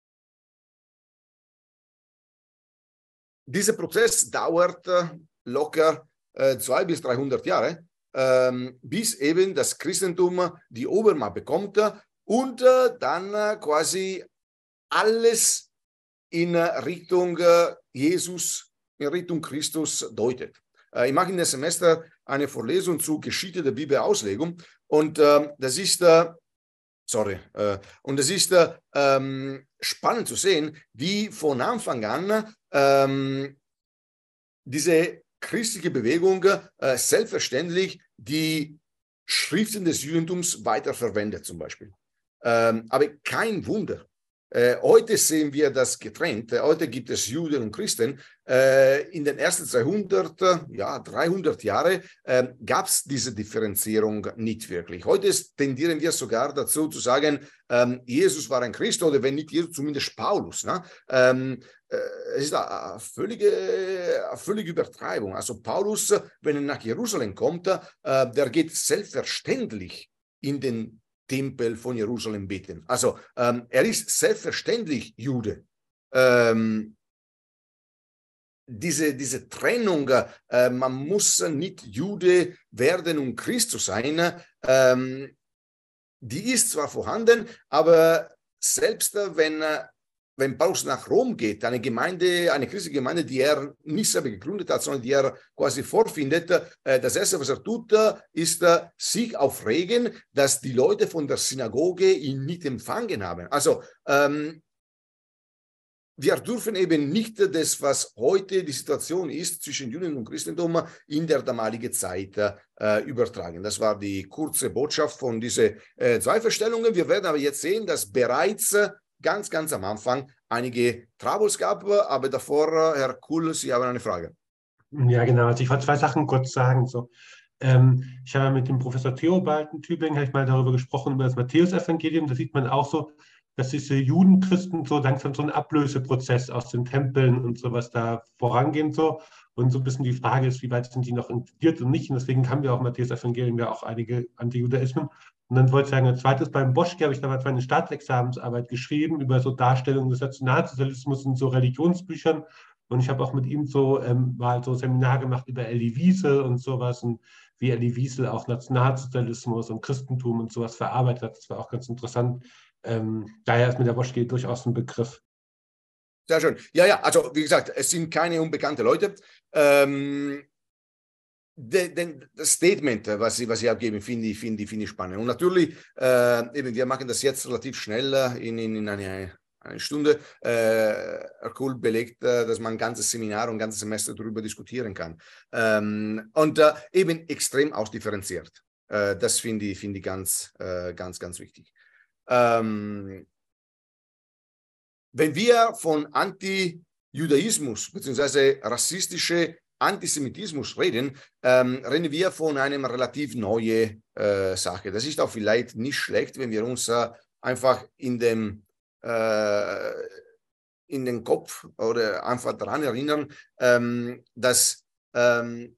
dieser Prozess dauert äh, locker äh, zwei bis dreihundert Jahre, äh, bis eben das Christentum die Obermacht bekommt und äh, dann äh, quasi alles in Richtung Jesus, in Richtung Christus deutet. Ich mache in dem Semester eine Vorlesung zu Geschichte der Bibelauslegung und äh, das ist, äh, sorry, äh, und das ist äh, ähm, spannend zu sehen, wie von Anfang an ähm, diese christliche Bewegung äh, selbstverständlich die Schriften des Judentums weiterverwendet zum Beispiel. Ähm, aber kein Wunder. Äh, heute sehen wir das getrennt. Äh, heute gibt es Juden und Christen. Äh, in den ersten zweihundert, ja, dreihundert Jahren äh, gab es diese Differenzierung nicht wirklich. Heute tendieren wir sogar dazu zu sagen, ähm, Jesus war ein Christ oder wenn nicht Jesus, zumindest Paulus. Ne? Ähm, äh, es ist eine völlige, eine völlige Übertreibung. Also Paulus, wenn er nach Jerusalem kommt, äh, der geht selbstverständlich in den Tempel von Jerusalem beten. Also ähm, er ist selbstverständlich Jude. Ähm, diese, diese Trennung, äh, man muss nicht Jude werden, um Christ zu sein, ähm, die ist zwar vorhanden, aber selbst wenn, wenn Paulus nach Rom geht, eine Gemeinde, eine christliche Gemeinde, die er nicht selber gegründet hat, sondern die er quasi vorfindet, das Erste, was er tut, ist sich aufregen, dass die Leute von der Synagoge ihn nicht empfangen haben. Also ähm, wir dürfen eben nicht das, was heute die Situation ist zwischen Juden und Christentum in der damaligen Zeit äh, übertragen. Das war die kurze Botschaft von diesen äh, zwei Verstellungen. Wir werden aber jetzt sehen, dass bereits äh, ganz, ganz am Anfang einige Troubles gab, aber davor, Herr Kuhl, Sie haben eine Frage. Ja, genau. Also ich wollte zwei Sachen kurz sagen. So. Ähm, ich habe mit dem Professor Theobald in Tübingen habe ich mal darüber gesprochen, über das Matthäusevangelium. Da sieht man auch so, dass diese Judenchristen so langsam so einen Ablöseprozess aus den Tempeln und sowas da vorangehen so. Und so ein bisschen die Frage ist, wie weit sind die noch inkludiert und nicht. Und deswegen haben wir auch Matthäusevangelium ja auch einige Antijudaismen. Und dann wollte ich sagen, als zweites beim Boschke habe ich damals meine Staatsexamensarbeit geschrieben über so Darstellungen des Nationalsozialismus in so Religionsbüchern. Und ich habe auch mit ihm so ähm, mal so Seminar gemacht über Elie Wiesel und sowas und wie Elie Wiesel auch Nationalsozialismus und Christentum und sowas verarbeitet hat. Das war auch ganz interessant. Ähm, daher ist mir der Boschke durchaus ein Begriff. Sehr schön. Ja, ja, also wie gesagt, es sind keine unbekannten Leute. Ähm, de, de, das Statement, was Sie, was Sie abgeben, finde ich, finde ich, finde ich spannend. Und natürlich, äh, eben, wir machen das jetzt relativ schnell in, in, in eine, eine Stunde. Äh, Herr Kuhl belegt, äh, dass man ein ganzes Seminar und ein ganzes Semester darüber diskutieren kann. Ähm, und äh, eben extrem ausdifferenziert. Äh, das finde ich, finde ich ganz, äh, ganz, ganz wichtig. Ähm, wenn wir von Anti Judaismus bzw. rassistische Antisemitismus reden, ähm, reden wir von einer relativ neuen äh, Sache. Das ist auch vielleicht nicht schlecht, wenn wir uns äh, einfach in dem äh, in den Kopf oder einfach daran erinnern, ähm, dass, ähm,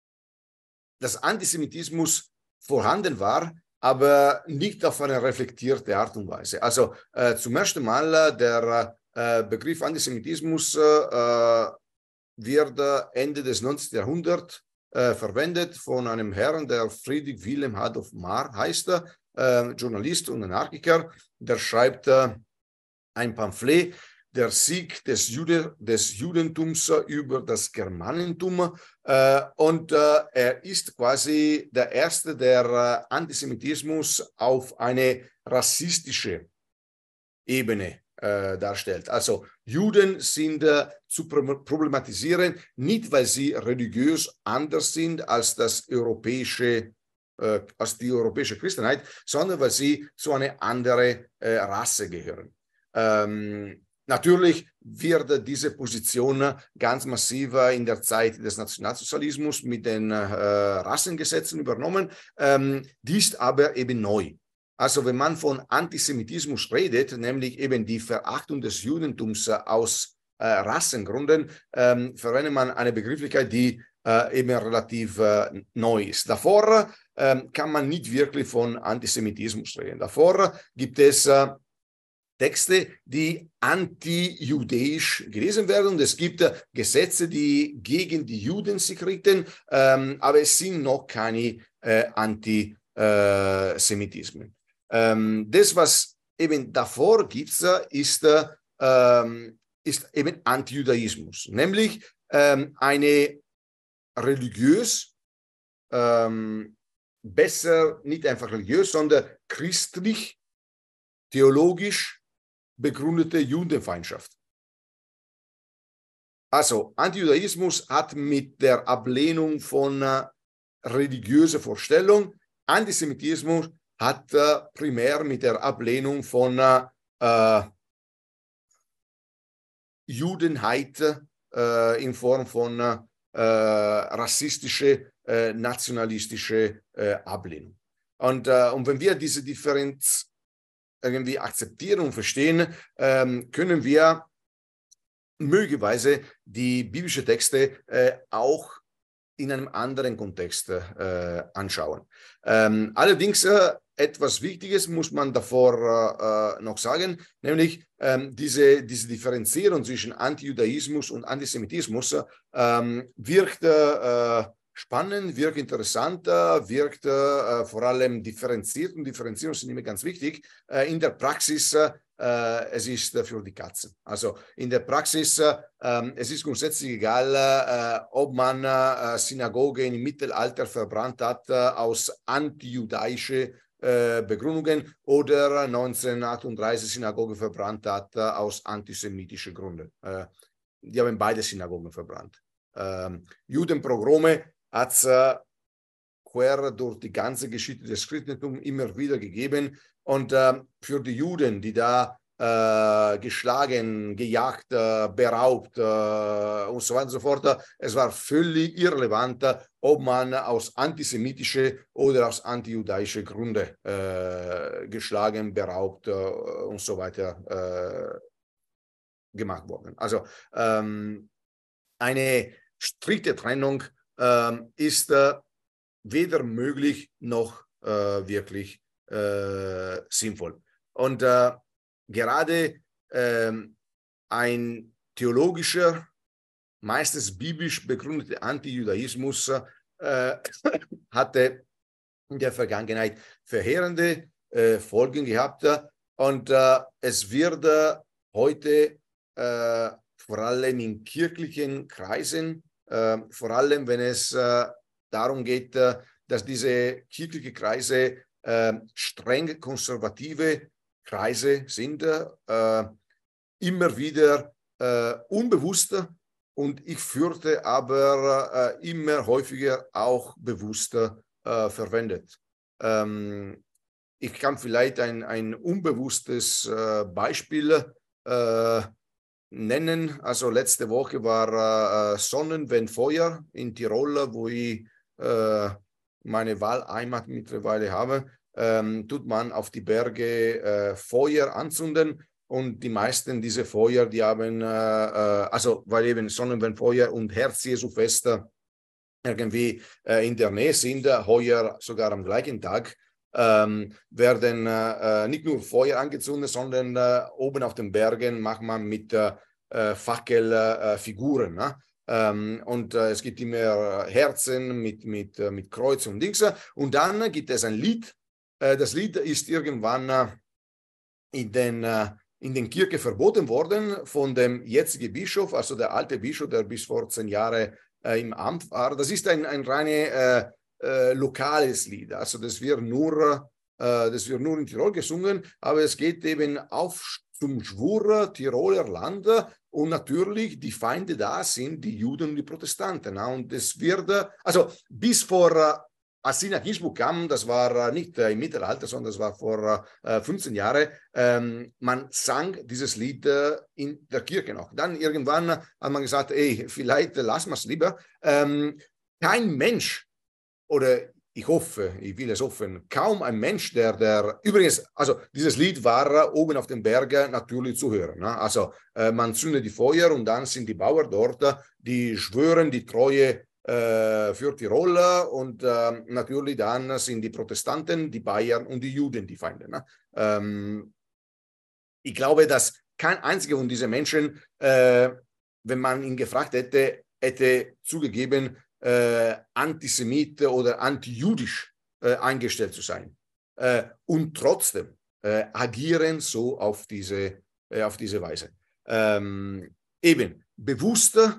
dass Antisemitismus vorhanden war, aber nicht auf eine reflektierte Art und Weise. Also äh, zum ersten Mal äh, der äh, Begriff Antisemitismus äh, wird Ende des neunzehnten. Jahrhunderts äh, verwendet von einem Herrn, der Friedrich Wilhelm Adolf Marr heißt, äh, Journalist und Anarchiker. Der schreibt äh, ein Pamphlet, der Sieg des, Jude, des Judentums über das Germanentum. Äh, und äh, er ist quasi der Erste, der äh, Antisemitismus auf eine rassistische Ebene äh, darstellt. Also Juden sind äh, zu problematisieren, nicht weil sie religiös anders sind als das europäische, äh, als die europäische Christenheit, sondern weil sie zu einer anderen äh, Rasse gehören. Ähm, Natürlich wird diese Position ganz massiv in der Zeit des Nationalsozialismus mit den äh, Rassengesetzen übernommen. Ähm, die ist aber eben neu. Also wenn man von Antisemitismus redet, nämlich eben die Verachtung des Judentums aus äh, Rassengründen, ähm, verwendet man eine Begrifflichkeit, die äh, eben relativ äh, neu ist. Davor äh, kann man nicht wirklich von Antisemitismus reden. Davor gibt es äh, Texte, die anti-judäisch gelesen werden. Und es gibt äh, Gesetze, die gegen die Juden sich richten, ähm, aber es sind noch keine äh, Antisemitismen. Ähm, das, was eben davor gibt, ist, äh, ist eben Antijudaismus, nämlich ähm, eine religiös, ähm, besser nicht einfach religiös, sondern christlich, theologisch begründete Judenfeindschaft. Also Antijudaismus hat mit der Ablehnung von äh, religiöser Vorstellung, Antisemitismus hat äh, primär mit der Ablehnung von äh, Judenheit äh, in Form von äh, rassistische, äh, nationalistische äh, Ablehnung. Und, äh, und wenn wir diese Differenz irgendwie akzeptieren und verstehen, ähm, können wir möglicherweise die biblischen Texte äh, auch in einem anderen Kontext äh, anschauen. Ähm, allerdings äh, etwas Wichtiges muss man davor äh, noch sagen, nämlich ähm, diese, diese Differenzierung zwischen Antijudaismus und Antisemitismus ähm, wirkt äh, spannend, wirkt interessant, wirkt äh, vor allem differenziert, und Differenzierung sind immer ganz wichtig. Äh, in der Praxis, äh, es ist äh, für die Katzen. Also in der Praxis, äh, es ist grundsätzlich egal, äh, ob man äh, Synagogen im Mittelalter verbrannt hat äh, aus antijudaischen äh, Begründungen oder neunzehnhundertachtunddreißig Synagogen verbrannt hat äh, aus antisemitischen Gründen. Äh, die haben beide Synagogen verbrannt. Ähm, Judenpogrome hat es äh, quer durch die ganze Geschichte des Christentums immer wieder gegeben. Und äh, für die Juden, die da äh, geschlagen, gejagt, äh, beraubt äh, und so weiter und so fort, äh, es war völlig irrelevant, äh, ob man aus antisemitischen oder aus antijudaischen Gründen äh, geschlagen, beraubt äh, und so weiter äh, gemacht worden. Also ähm, eine strikte Trennung ähm, ist äh, weder möglich noch äh, wirklich äh, sinnvoll. Und äh, gerade äh, ein theologischer, meistens biblisch begründeter Antijudaismus äh, hatte in der Vergangenheit verheerende äh, Folgen gehabt. Und äh, es wird äh, heute äh, vor allem in kirchlichen Kreisen, äh, vor allem wenn es äh, darum geht, äh, dass diese kirchlichen Kreise äh, streng konservative Kreise sind, äh, immer wieder äh, unbewusst und ich fürchte aber äh, immer häufiger auch bewusst äh, verwendet. Ähm, ich kann vielleicht ein, ein unbewusstes äh, Beispiel äh, nennen. Also letzte Woche war äh, Sonnen, wenn Feuer in Tirol, wo ich äh, meine Wahlheimat mittlerweile habe. Ähm, tut man auf die Berge äh, Feuer anzünden und die meisten dieser Feuer, die haben, äh, äh, also weil eben Sonnenwendfeuer und Herz Jesu Feste irgendwie äh, in der Nähe sind, heuer sogar am gleichen Tag, ähm, werden äh, nicht nur Feuer angezündet, sondern äh, oben auf den Bergen macht man mit äh, Fackelfiguren. Äh, ne? Ähm, und äh, es gibt immer Herzen mit, mit, äh, mit Kreuz und Dings. Und dann gibt es ein Lied. Das Lied ist irgendwann in den, in den Kirchen verboten worden von dem jetzigen Bischof, also der alte Bischof, der bis vor zehn Jahren äh, im Amt war. Das ist ein, ein reines äh, äh, lokales Lied, also das wird, nur, äh, das wird nur in Tirol gesungen, aber es geht eben auf zum Schwur Tiroler Land und natürlich die Feinde da sind die Juden und die Protestanten. Und es wird, also bis vor als sie nach Innsbruck kamen, das war nicht äh, im Mittelalter, sondern das war vor äh, fünfzehn Jahren, ähm, man sang dieses Lied äh, in der Kirche noch. Dann irgendwann hat man gesagt, ey, vielleicht äh, lassen wir es lieber. Ähm, kein Mensch, oder ich hoffe, ich will es hoffen, kaum ein Mensch, der, der, übrigens, also dieses Lied war äh, oben auf den Bergen natürlich zu hören. Ne? Also äh, man zündet die Feuer und dann sind die Bauern dort, die schwören die Treue für Tirol und äh, natürlich dann sind die Protestanten, die Bayern und die Juden die Feinde. Ne? Ähm, ich glaube, dass kein einziger von diesen Menschen, äh, wenn man ihn gefragt hätte, hätte zugegeben, äh, Antisemit oder antijüdisch äh, eingestellt zu sein. Äh, und trotzdem äh, agieren so auf diese, äh, auf diese Weise. Ähm, eben bewusster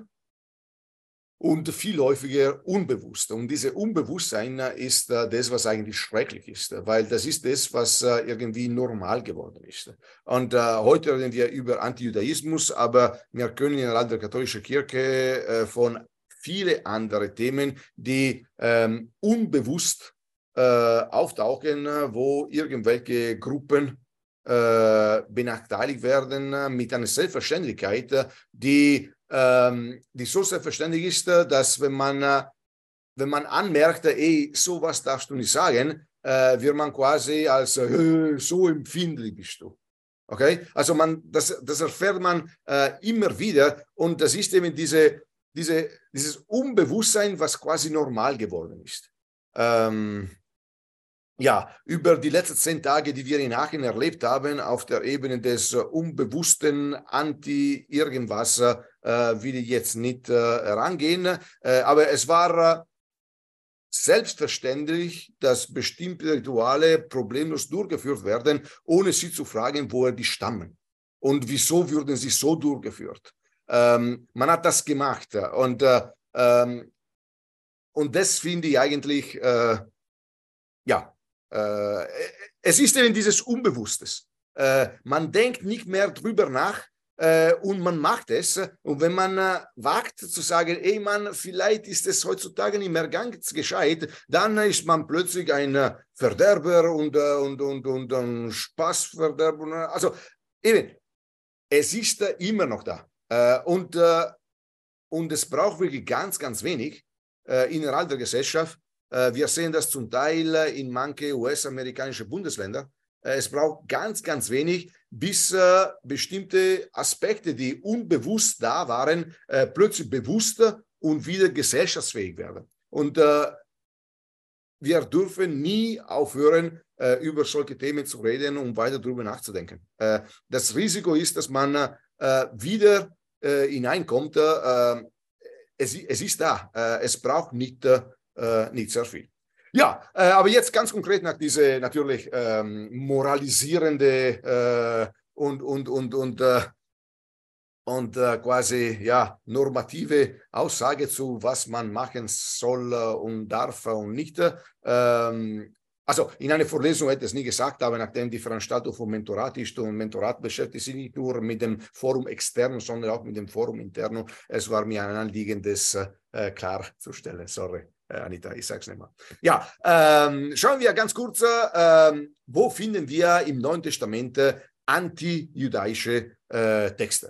und viel häufiger unbewusst. Und dieses Unbewusstsein ist äh, das, was eigentlich schrecklich ist, weil das ist das, was äh, irgendwie normal geworden ist. Und äh, heute reden wir über Antijudaismus, aber wir können innerhalb der katholischen Kirche äh, von vielen anderen Themen, die ähm, unbewusst äh, auftauchen, wo irgendwelche Gruppen äh, benachteiligt werden mit einer Selbstverständlichkeit, die Ähm, die so selbstverständlich ist, dass wenn man, äh, wenn man anmerkt, ey, sowas darfst du nicht sagen, äh, wird man quasi als äh, so empfindlich bist du. Okay? Also man, das, das erfährt man äh, immer wieder und das ist eben diese, diese, dieses Unbewusstsein, was quasi normal geworden ist. Ähm, Ja, über die letzten zehn Tage, die wir in Aachen erlebt haben, auf der Ebene des uh, unbewussten Anti-Irgendwas, uh, will ich jetzt nicht uh, herangehen. Uh, aber es war uh, selbstverständlich, dass bestimmte Rituale problemlos durchgeführt werden, ohne sie zu fragen, woher die stammen. Und wieso würden sie so durchgeführt? Um, man hat das gemacht. Und, uh, um, und das finde ich eigentlich, uh, ja, Äh, es ist eben dieses Unbewusstes. Äh, man denkt nicht mehr drüber nach äh, und man macht es. Und wenn man äh, wagt zu sagen, ey Mann, vielleicht ist es heutzutage nicht mehr ganz gescheit, dann ist man plötzlich ein äh, Verderber und, äh, und, und, und ein Spaßverderber. Also eben, es ist äh, immer noch da. Äh, und, äh, und es braucht wirklich ganz, ganz wenig äh, innerhalb der Gesellschaft. Wir sehen das zum Teil in manche U S-amerikanische Bundesländer. Es braucht ganz, ganz wenig, bis äh, bestimmte Aspekte, die unbewusst da waren, äh, plötzlich bewusster und wieder gesellschaftsfähig werden. Und äh, wir dürfen nie aufhören, äh, über solche Themen zu reden, um weiter darüber nachzudenken. Äh, das Risiko ist, dass man äh, wieder äh, hineinkommt. Äh, es, es ist da. Äh, es braucht nicht äh, Uh, nicht sehr viel. Ja, äh, aber jetzt ganz konkret nach dieser natürlich ähm, moralisierende äh, und, und, und, und, äh, und äh, quasi ja, normative Aussage zu, was man machen soll äh, und darf und nicht. Ähm, also in einer Vorlesung hätte es nie gesagt, aber nachdem die Veranstaltung vom Mentorat ist und Mentorat beschäftigt sich nicht nur mit dem Forum extern, sondern auch mit dem Forum intern. Es war mir ein Anliegen, das äh, klarzustellen. Sorry. Anita, ich sage es nicht mehr. Ja, ähm, schauen wir ganz kurz, ähm, wo finden wir im Neuen Testament anti-jüdische äh, Texte.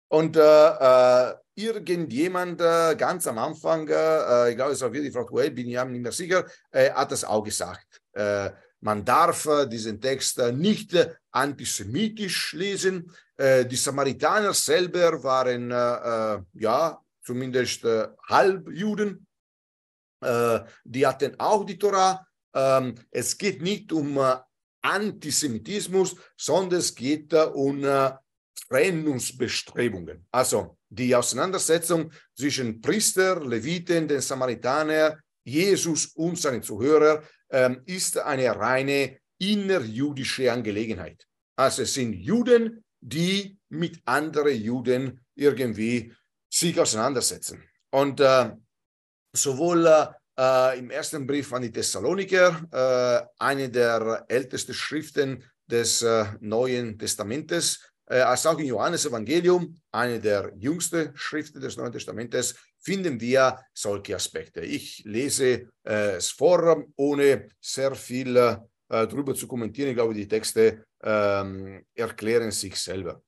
Und äh, äh, irgendjemand äh, ganz am Anfang, äh, ich glaube, es war wirklich Frau Tuel, bin ich mir nicht mehr sicher, äh, hat das auch gesagt. Äh, man darf äh, diesen Text äh, nicht äh, antisemitisch lesen. Äh, die Samaritaner selber waren, äh, äh, ja, zumindest äh, Halbjuden. Äh, die hatten auch die Tora. Ähm, es geht nicht um äh, Antisemitismus, sondern es geht äh, um äh, Trennungsbestrebungen. Also die Auseinandersetzung zwischen Priester, Leviten, den Samaritanern, Jesus und seinen Zuhörern ähm, ist eine reine innerjüdische Angelegenheit. Also es sind Juden, die mit anderen Juden irgendwie sich auseinandersetzen. Und äh, sowohl äh, im ersten Brief an die Thessaloniker, äh, eine der ältesten Schriften des äh, Neuen Testamentes, äh, als auch im Johannesevangelium, eine der jüngsten Schriften des Neuen Testamentes, finden wir solche Aspekte. Ich lese äh, es vor, ohne sehr viel äh, darüber zu kommentieren. Ich glaube, die Texte äh, erklären sich selber.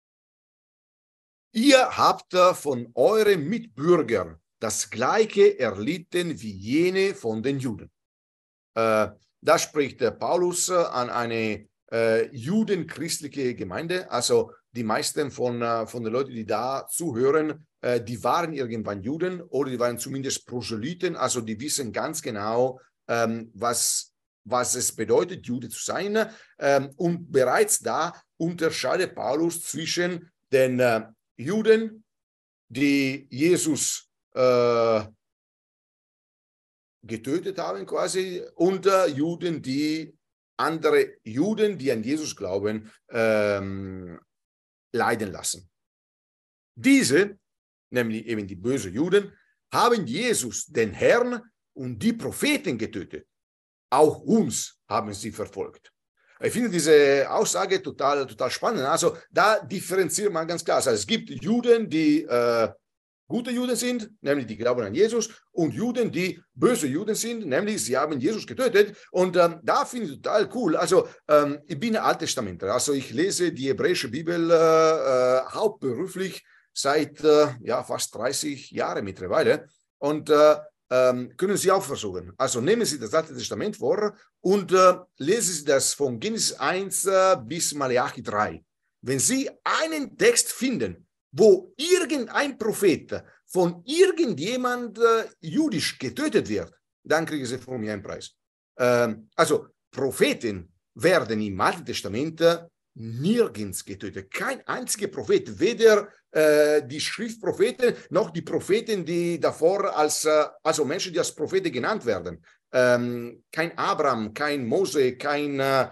Ihr habt von euren Mitbürgern das Gleiche erlitten wie jene von den Juden. Äh, da spricht äh, Paulus äh, an eine äh, judenchristliche Gemeinde. Also die meisten von, äh, von den Leuten, die da zuhören, äh, die waren irgendwann Juden oder die waren zumindest Proselyten. Also die wissen ganz genau, ähm, was, was es bedeutet, Jude zu sein. Ähm, und bereits da unterscheidet Paulus zwischen den äh, Juden, die Jesus Äh, getötet haben quasi, und äh, Juden, die andere Juden, die an Jesus glauben, ähm, leiden lassen. Diese, nämlich eben die bösen Juden, haben Jesus, den Herrn und die Propheten getötet. Auch uns haben sie verfolgt. Ich finde diese Aussage total, total spannend. Also da differenziert man ganz klar. Also es gibt Juden, die äh, gute Juden sind, nämlich die glauben an Jesus, und Juden, die böse Juden sind, nämlich sie haben Jesus getötet. Und ähm, da finde ich total cool. Also ähm, ich bin Alttestamentler, also ich lese die hebräische Bibel äh, äh, hauptberuflich seit äh, ja, fast dreißig Jahren mittlerweile. Und äh, ähm, können Sie auch versuchen. Also nehmen Sie das Alte Testament vor und äh, lesen Sie das von Genesis eins äh, bis Malachi drei. Wenn Sie einen Text finden, wo irgendein Prophet von irgendjemand äh, jüdisch getötet wird, dann kriegen Sie von mir einen Preis. Ähm, also Propheten werden im Alten Testament nirgends getötet. Kein einziger Prophet, weder äh, die Schriftpropheten noch die Propheten, die davor als, äh, also Menschen, die als Propheten genannt werden. Ähm, kein Abraham, kein Mose, kein äh,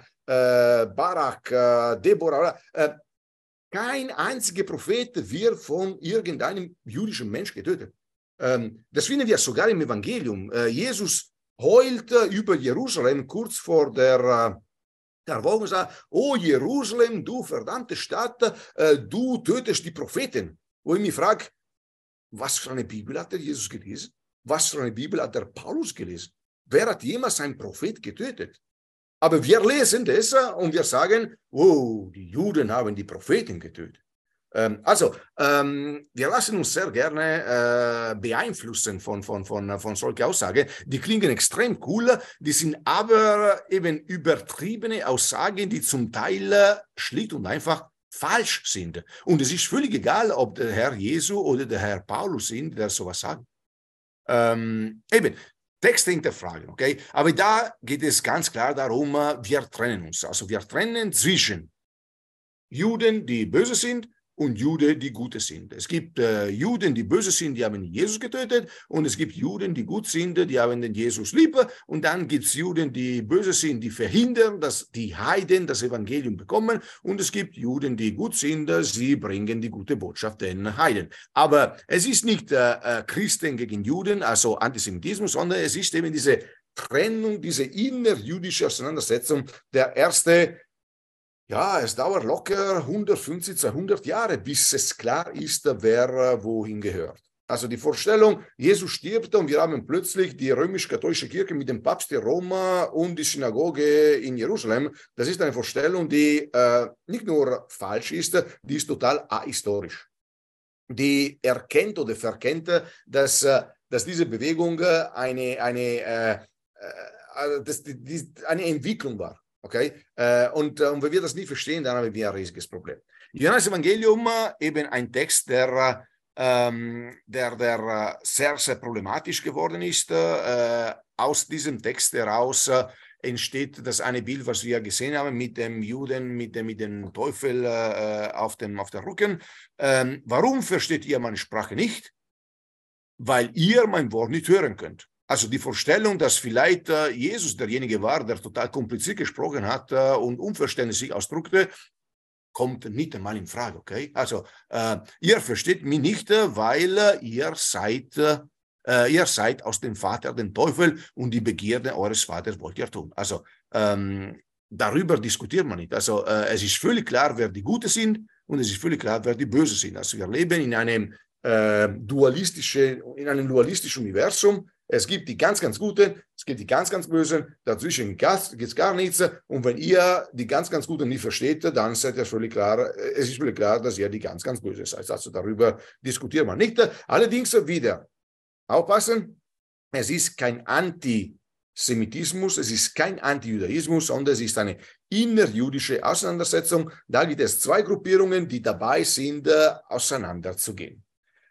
Barak, äh, Deborah, äh, kein einziger Prophet wird von irgendeinem jüdischen Mensch getötet. Ähm, das finden wir sogar im Evangelium. Äh, Jesus heult äh, über Jerusalem kurz vor der, äh, der Woche und sagt, oh Jerusalem, du verdammte Stadt, äh, du tötest die Propheten. Wo ich mich frage, was für eine Bibel hat der Jesus gelesen? Was für eine Bibel hat der Paulus gelesen? Wer hat jemals einen Prophet getötet? Aber wir lesen das und wir sagen, oh, die Juden haben die Propheten getötet. Ähm, also, ähm, wir lassen uns sehr gerne äh, beeinflussen von, von, von, von solchen Aussagen. Die klingen extrem cool, die sind aber eben übertriebene Aussagen, die zum Teil schlicht und einfach falsch sind. Und es ist völlig egal, ob der Herr Jesu oder der Herr Paulus sind, der sowas sagt. Ähm, eben, Texte hinterfragen, okay? Aber da geht es ganz klar darum, wir trennen uns. Also wir trennen zwischen Juden, die böse sind, und Juden, die gute sind. Es gibt äh, Juden, die böse sind, die haben Jesus getötet, und es gibt Juden, die gut sind, die haben den Jesus lieb, und dann gibt es Juden, die böse sind, die verhindern, dass die Heiden das Evangelium bekommen, und es gibt Juden, die gut sind, sie bringen die gute Botschaft den Heiden. Aber es ist nicht äh, Christen gegen Juden, also Antisemitismus, sondern es ist eben diese Trennung, diese innerjüdische Auseinandersetzung. Der erste Ja, es dauert locker hundertfünfzig, zweihundert Jahre, bis es klar ist, wer wohin gehört. Also die Vorstellung, Jesus stirbt und wir haben plötzlich die römisch-katholische Kirche mit dem Papst in Rom und die Synagoge in Jerusalem. Das ist eine Vorstellung, die äh, nicht nur falsch ist, die ist total ahistorisch. die erkennt oder verkennt, dass, dass diese Bewegung eine, eine, äh, äh, dass die, die, eine Entwicklung war. Okay? Äh, und, und wenn wir das nicht verstehen, dann haben wir ein riesiges Problem. Johannes Evangelium, eben ein Text, der, ähm, der, der sehr, sehr problematisch geworden ist. Äh, aus diesem Text heraus äh, entsteht das eine Bild, was wir gesehen haben, mit dem Juden, mit dem, mit dem Teufel äh, auf, dem, auf dem Rücken. Ähm, warum versteht ihr meine Sprache nicht? Weil ihr mein Wort nicht hören könnt. Also die Vorstellung, dass vielleicht äh, Jesus derjenige war, der total kompliziert gesprochen hat äh, und unverständlich sich ausdrückte, kommt nicht einmal in Frage, okay? Also äh, ihr versteht mich nicht, weil äh, ihr seid, äh, ihr seid aus dem Vater, dem Teufel, und die Begierde eures Vaters wollt ihr tun. Also ähm, darüber diskutiert man nicht. Also äh, es ist völlig klar, wer die Gute sind, und es ist völlig klar, wer die Böse sind. Also wir leben in einem äh, dualistischen, in einem dualistischen Universum. Es gibt die ganz, ganz Guten, es gibt die ganz, ganz Bösen, dazwischen gibt es gar nichts. Und wenn ihr die ganz, ganz Guten nicht versteht, dann seid ihr völlig klar, es ist völlig klar, dass ihr die ganz, ganz Böse seid. Also darüber diskutiert man nicht. Allerdings wieder aufpassen, es ist kein Antisemitismus, es ist kein Antijudaismus, sondern es ist eine innerjüdische Auseinandersetzung. Da gibt es zwei Gruppierungen, die dabei sind, auseinanderzugehen.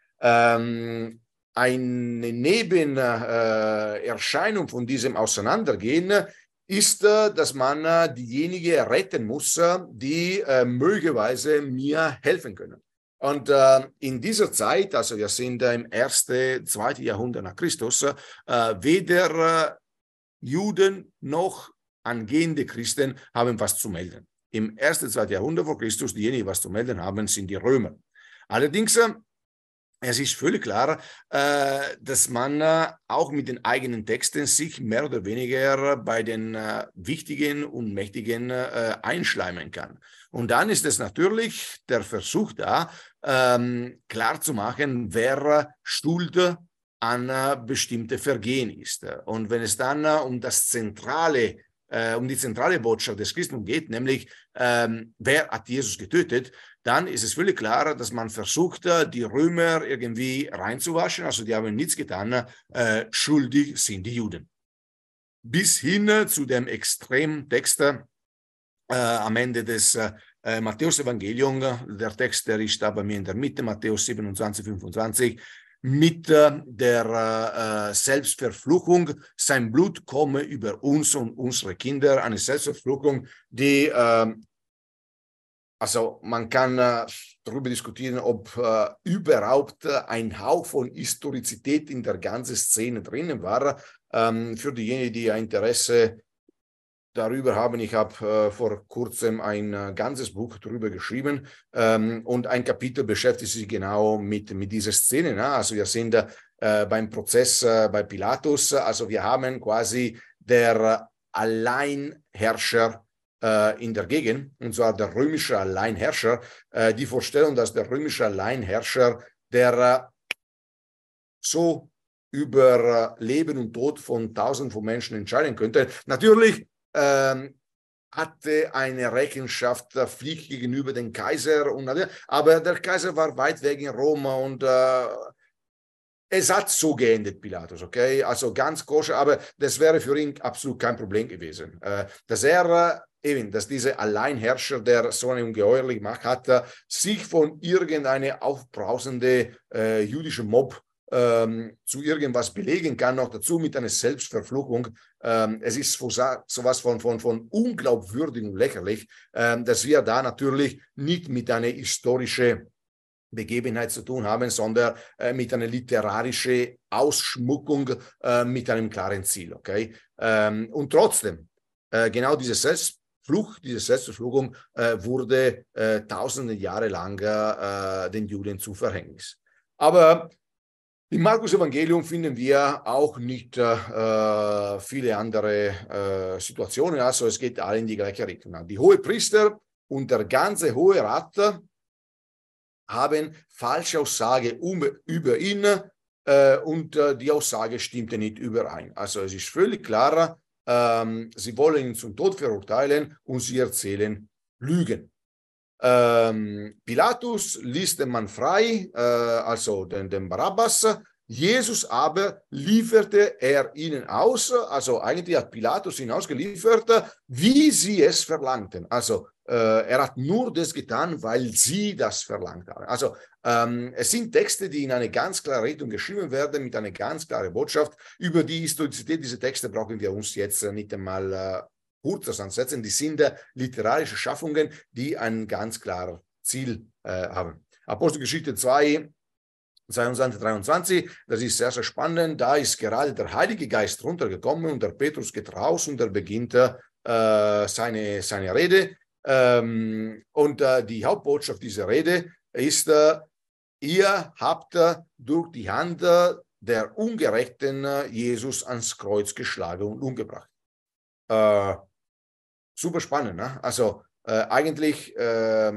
Ähm, Eine Nebenerscheinung äh, von diesem Auseinandergehen ist, äh, dass man äh, diejenigen retten muss, die äh, möglicherweise mir helfen können. Und äh, in dieser Zeit, also wir sind äh, im ersten, zweiten Jahrhundert nach Christus, äh, weder äh, Juden noch angehende Christen haben was zu melden. Im ersten, zweiten Jahrhundert vor Christus, diejenigen, die was zu melden haben, sind die Römer. Allerdings äh, es ist völlig klar, äh, dass man äh, auch mit den eigenen Texten sich mehr oder weniger bei den äh, Wichtigen und Mächtigen äh, einschleimen kann. Und dann ist es natürlich der Versuch da, ähm, klarzumachen, wer schuld an äh, bestimmte Vergehen ist. Und wenn es dann äh, um das zentrale äh, um die zentrale Botschaft des Christentums geht, nämlich ähm, wer hat Jesus getötet, dann ist es völlig klar, dass man versucht, die Römer irgendwie reinzuwaschen. Also die haben nichts getan, äh, schuldig sind die Juden. Bis hin zu dem Extremtext äh, am Ende des äh, Matthäus-Evangeliums. Der Text, der ist da bei mir in der Mitte, Matthäus siebenundzwanzig, fünfundzwanzig. Mit äh, der äh, Selbstverfluchung, sein Blut komme über uns und unsere Kinder, eine Selbstverfluchung, die, äh, also man kann äh, darüber diskutieren, ob äh, überhaupt äh, ein Hauch von Historizität in der ganzen Szene drinnen war. Ähm, für diejenigen, die ein Interesse darüber haben, ich habe äh, vor kurzem ein äh, ganzes Buch darüber geschrieben ähm, und ein Kapitel beschäftigt sich genau mit, mit dieser Szene. Ne? Also wir sind äh, beim Prozess äh, bei Pilatus, also wir haben quasi der Alleinherrscher äh, in der Gegend, und zwar der römische Alleinherrscher. Äh, die Vorstellung, dass der römische Alleinherrscher, der äh, so über äh, Leben und Tod von Tausenden von Menschen entscheiden könnte, natürlich Ähm, hatte eine Rechenschaftspflicht gegenüber dem Kaiser, und, aber der Kaiser war weit weg in Rom, und äh, es hat so geendet, Pilatus, okay? Also ganz koscher, aber das wäre für ihn absolut kein Problem gewesen. Äh, dass er, äh, eben, dass dieser Alleinherrscher, der so eine ungeheuerliche Macht hatte, sich von irgendeiner aufbrausenden äh, jüdischen Mob Ähm, zu irgendwas belegen kann, noch dazu mit einer Selbstverfluchung. Ähm, es ist sowas von, von, von unglaubwürdig und lächerlich, ähm, dass wir da natürlich nicht mit einer historischen Begebenheit zu tun haben, sondern äh, mit einer literarischen Ausschmückung äh, mit einem klaren Ziel. Okay? Ähm, und trotzdem, äh, genau diese Selbstflucht, diese Selbstverfluchung äh, wurde äh, tausende Jahre lang äh, den Juden zu Verhängnis. Aber im Markus-Evangelium finden wir auch nicht äh, viele andere äh, Situationen, also es geht alle in die gleiche Richtung. Die Hohepriester und der ganze Hohe Rat haben falsche Aussage um, über ihn äh, und äh, die Aussage stimmte nicht überein. Also es ist völlig klar, äh, sie wollen ihn zum Tod verurteilen und sie erzählen Lügen. Ähm, Pilatus ließ den Mann frei, äh, also den, den Barabbas. Jesus aber lieferte er ihnen aus, also eigentlich hat Pilatus ihn ausgeliefert, wie sie es verlangten. Also äh, er hat nur das getan, weil sie das verlangt haben. Also ähm, es sind Texte, die in eine ganz klare Richtung geschrieben werden, mit einer ganz klaren Botschaft. Über die Historizität dieser Texte brauchen wir uns jetzt nicht einmal äh, kurz ansetzen. Die sind äh, literarische Schaffungen, die ein ganz klares Ziel äh, haben. Apostelgeschichte zwei, zweiundzwanzig, dreiundzwanzig, das ist sehr, sehr spannend. Da ist gerade der Heilige Geist runtergekommen und der Petrus geht raus und er beginnt äh, seine, seine Rede. Ähm, und äh, die Hauptbotschaft dieser Rede ist, äh, ihr habt äh, durch die Hand äh, der Ungerechten äh, Jesus ans Kreuz geschlagen und umgebracht. Äh, super spannend, ne? Also äh, eigentlich, äh,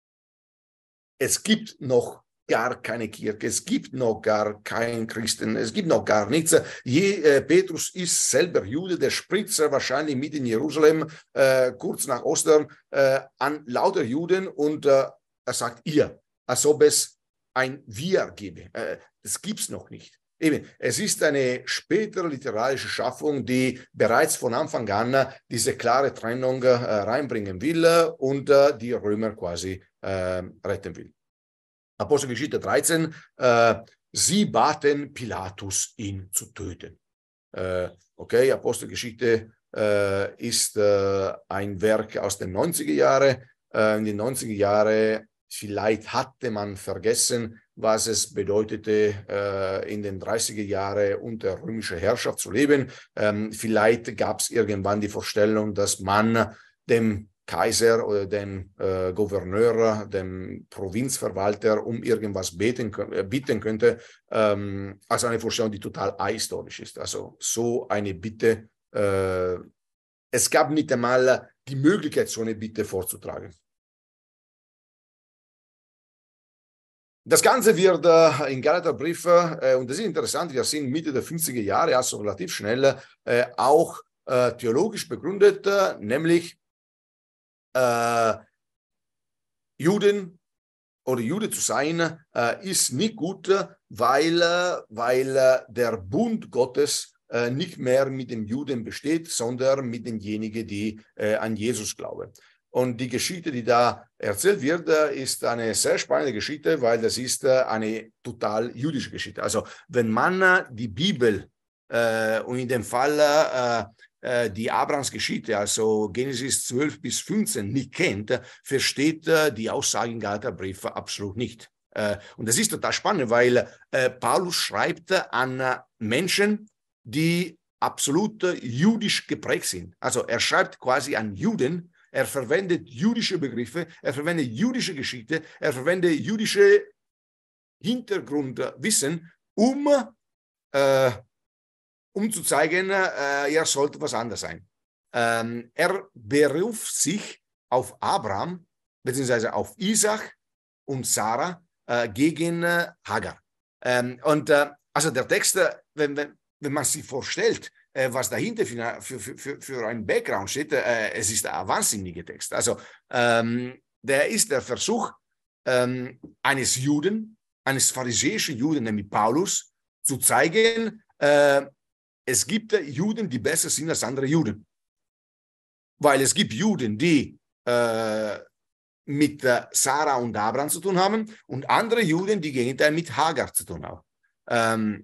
es gibt noch gar keine Kirche, es gibt noch gar keinen Christen, es gibt noch gar nichts. Je, äh, Petrus ist selber Jude, der spricht sehr wahrscheinlich mit in Jerusalem, äh, kurz nach Ostern, äh, an lauter Juden und äh, er sagt ihr, als ob es ein Wir gäbe. Äh, das gibt es noch nicht. Eben, es ist eine spätere literarische Schaffung, die bereits von Anfang an diese klare Trennung äh, reinbringen will und äh, die Römer quasi äh, retten will. Apostelgeschichte dreizehn, äh, sie baten Pilatus, ihn zu töten. Äh, okay, Apostelgeschichte äh, ist äh, ein Werk aus den neunziger Jahren. Äh, in den neunziger Jahren, vielleicht hatte man vergessen, was es bedeutete, äh, in den dreißiger Jahren unter römischer Herrschaft zu leben. Ähm, vielleicht gab es irgendwann die Vorstellung, dass man dem Kaiser oder dem äh, Gouverneur, dem Provinzverwalter um irgendwas beten, äh, bitten könnte, ähm, also eine Vorstellung, die total ahistorisch ist. Also so eine Bitte, äh, es gab nicht einmal die Möglichkeit, so eine Bitte vorzutragen. Das Ganze wird äh, in Galaterbrief, äh, und das ist interessant, wir sind Mitte der fünfziger Jahre, also relativ schnell, äh, auch äh, theologisch begründet, äh, nämlich Äh, Juden oder Jude zu sein, äh, ist nicht gut, weil, weil der Bund Gottes äh, nicht mehr mit den Juden besteht, sondern mit denjenigen, die äh, an Jesus glauben. Und die Geschichte, die da erzählt wird, ist eine sehr spannende Geschichte, weil das ist eine total jüdische Geschichte. Also wenn man die Bibel äh, und in dem Fall äh, die Abrahams Geschichte, also Genesis zwölf bis fünfzehn, nicht kennt, versteht die Aussage in Galaterbrief absolut nicht. Und das ist total spannend, weil Paulus schreibt an Menschen, die absolut jüdisch geprägt sind. Also er schreibt quasi an Juden, er verwendet jüdische Begriffe, er verwendet jüdische Geschichte, er verwendet jüdische Hintergrundwissen, um äh, um zu zeigen, äh, er sollte was anderes sein. Ähm, er beruft sich auf Abraham, beziehungsweise auf Isaac und Sarah äh, gegen äh, Hagar. Ähm, und äh, also der Text, äh, wenn, wenn, wenn man sich vorstellt, äh, was dahinter für, für, für, für ein Background steht, äh, es ist ein wahnsinniger Text. Also ähm, der ist der Versuch ähm, eines Juden, eines pharisäischen Juden, nämlich Paulus, zu zeigen, äh, es gibt Juden, die besser sind als andere Juden. Weil es gibt Juden, die äh, mit äh, Sarah und Abraham zu tun haben und andere Juden, die gegenteil mit Hagar zu tun haben. Ähm,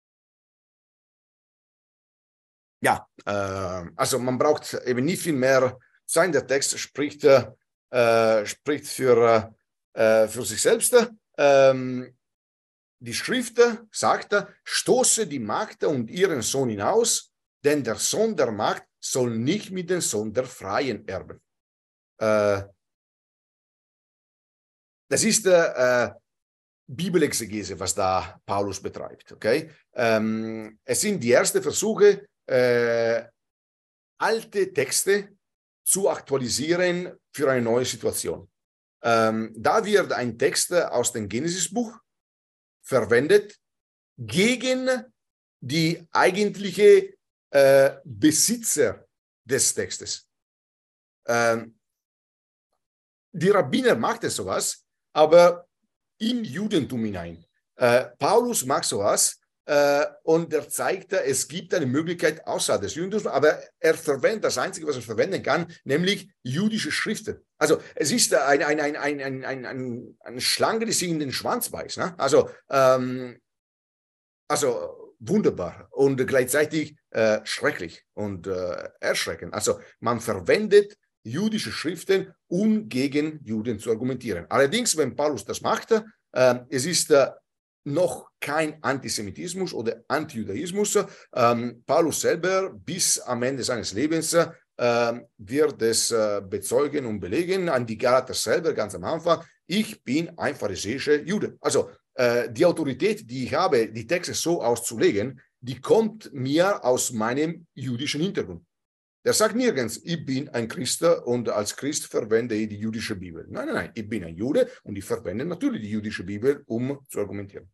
ja, äh, also man braucht eben nicht viel mehr sein. Der Text spricht, äh, spricht für, äh, für sich selbst. Ähm, Die Schrift sagt, stoße die Magd und ihren Sohn hinaus, denn der Sohn der Magd soll nicht mit dem Sohn der Freien erben. Äh, das ist äh, Bibelexegese, was da Paulus betreibt. Okay? Ähm, es sind die ersten Versuche, äh, alte Texte zu aktualisieren für eine neue Situation. Ähm, da wird ein Text aus dem Genesis-Buch verwendet gegen die eigentliche äh, Besitzer des Textes. Ähm, die Rabbiner machten sowas, aber im Judentum hinein. Äh, Paulus macht sowas äh, und er zeigt, es gibt eine Möglichkeit außerhalb des Judentums, aber er verwendet das Einzige, was er verwenden kann, nämlich jüdische Schriften. Also es ist eine, eine, eine, eine, eine, eine, eine Schlange, die sich in den Schwanz beißt. Ne? Also, ähm, also wunderbar und gleichzeitig äh, schrecklich und äh, erschreckend. Also man verwendet jüdische Schriften, um gegen Juden zu argumentieren. Allerdings, wenn Paulus das macht, äh, es ist äh, noch kein Antisemitismus oder Antijudaismus. Ähm, Paulus selber bis am Ende seines Lebens äh, wird es äh, bezeugen und belegen, an die Galater selber ganz am Anfang, ich bin ein pharisäischer Jude. Also äh, die Autorität, die ich habe, die Texte so auszulegen, die kommt mir aus meinem jüdischen Hintergrund. Er sagt nirgends, ich bin ein Christ und als Christ verwende ich die jüdische Bibel. Nein, nein, nein, ich bin ein Jude und ich verwende natürlich die jüdische Bibel, um zu argumentieren.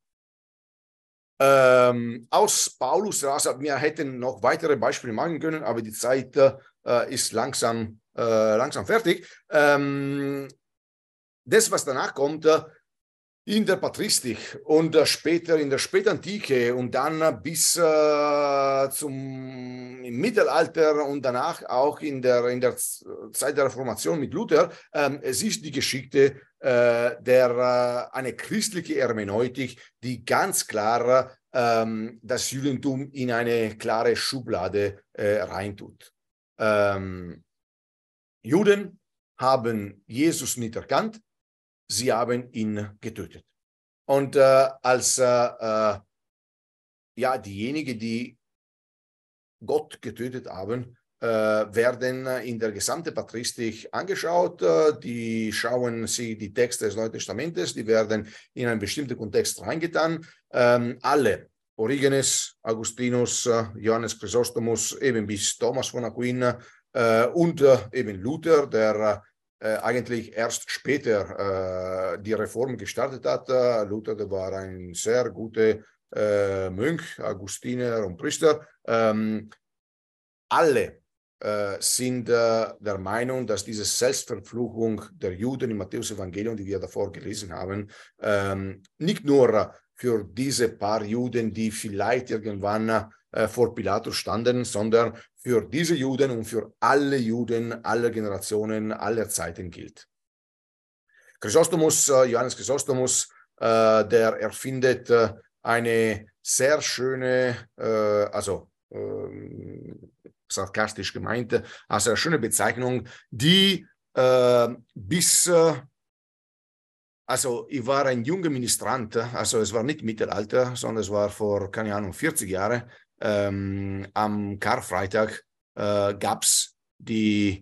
Ähm, aus Paulus, also wir hätten noch weitere Beispiele machen können, aber die Zeit äh, ist langsam, äh, langsam fertig. Ähm, das, was danach kommt, äh, in der Patristik und äh, später in der Spätantike und dann äh, bis äh, zum im Mittelalter und danach auch in der, in der Zeit der Reformation mit Luther, äh, es ist die Geschichte äh, der äh, eine christliche Hermeneutik, die ganz klar äh, das Judentum in eine klare Schublade äh, reintut. Ähm, Juden haben Jesus nicht erkannt. Sie haben ihn getötet. Und äh, als äh, äh, ja, diejenigen, die Gott getötet haben, äh, werden in der gesamten Patristik angeschaut. Äh, die schauen sich die Texte des Neuen Testamentes, die werden in einen bestimmten Kontext reingetan. Ähm, alle, Origenes, Augustinus, äh, Johannes Chrysostomus, eben bis Thomas von Aquin äh, und äh, eben Luther, der Äh, eigentlich erst später äh, die Reform gestartet hat. Äh, Luther, der war ein sehr guter äh, Mönch, Augustiner und Priester. Ähm, alle äh, sind äh, der Meinung, dass diese Selbstverfluchung der Juden im Matthäus-Evangelium, die wir davor gelesen haben, ähm, nicht nur für diese paar Juden, die vielleicht irgendwann äh, vor Pilatus standen, sondern für diese Juden und für alle Juden aller Generationen, aller Zeiten gilt. Chrysostomus, äh, Johannes Chrysostomus, äh, der erfindet äh, eine sehr schöne, äh, also äh, sarkastisch gemeint, also eine schöne Bezeichnung, die äh, bis, äh, also ich war ein junger Ministrant, also es war nicht Mittelalter, sondern es war vor, keine Ahnung, vierzig Jahren. Ähm, am Karfreitag äh, gab es äh,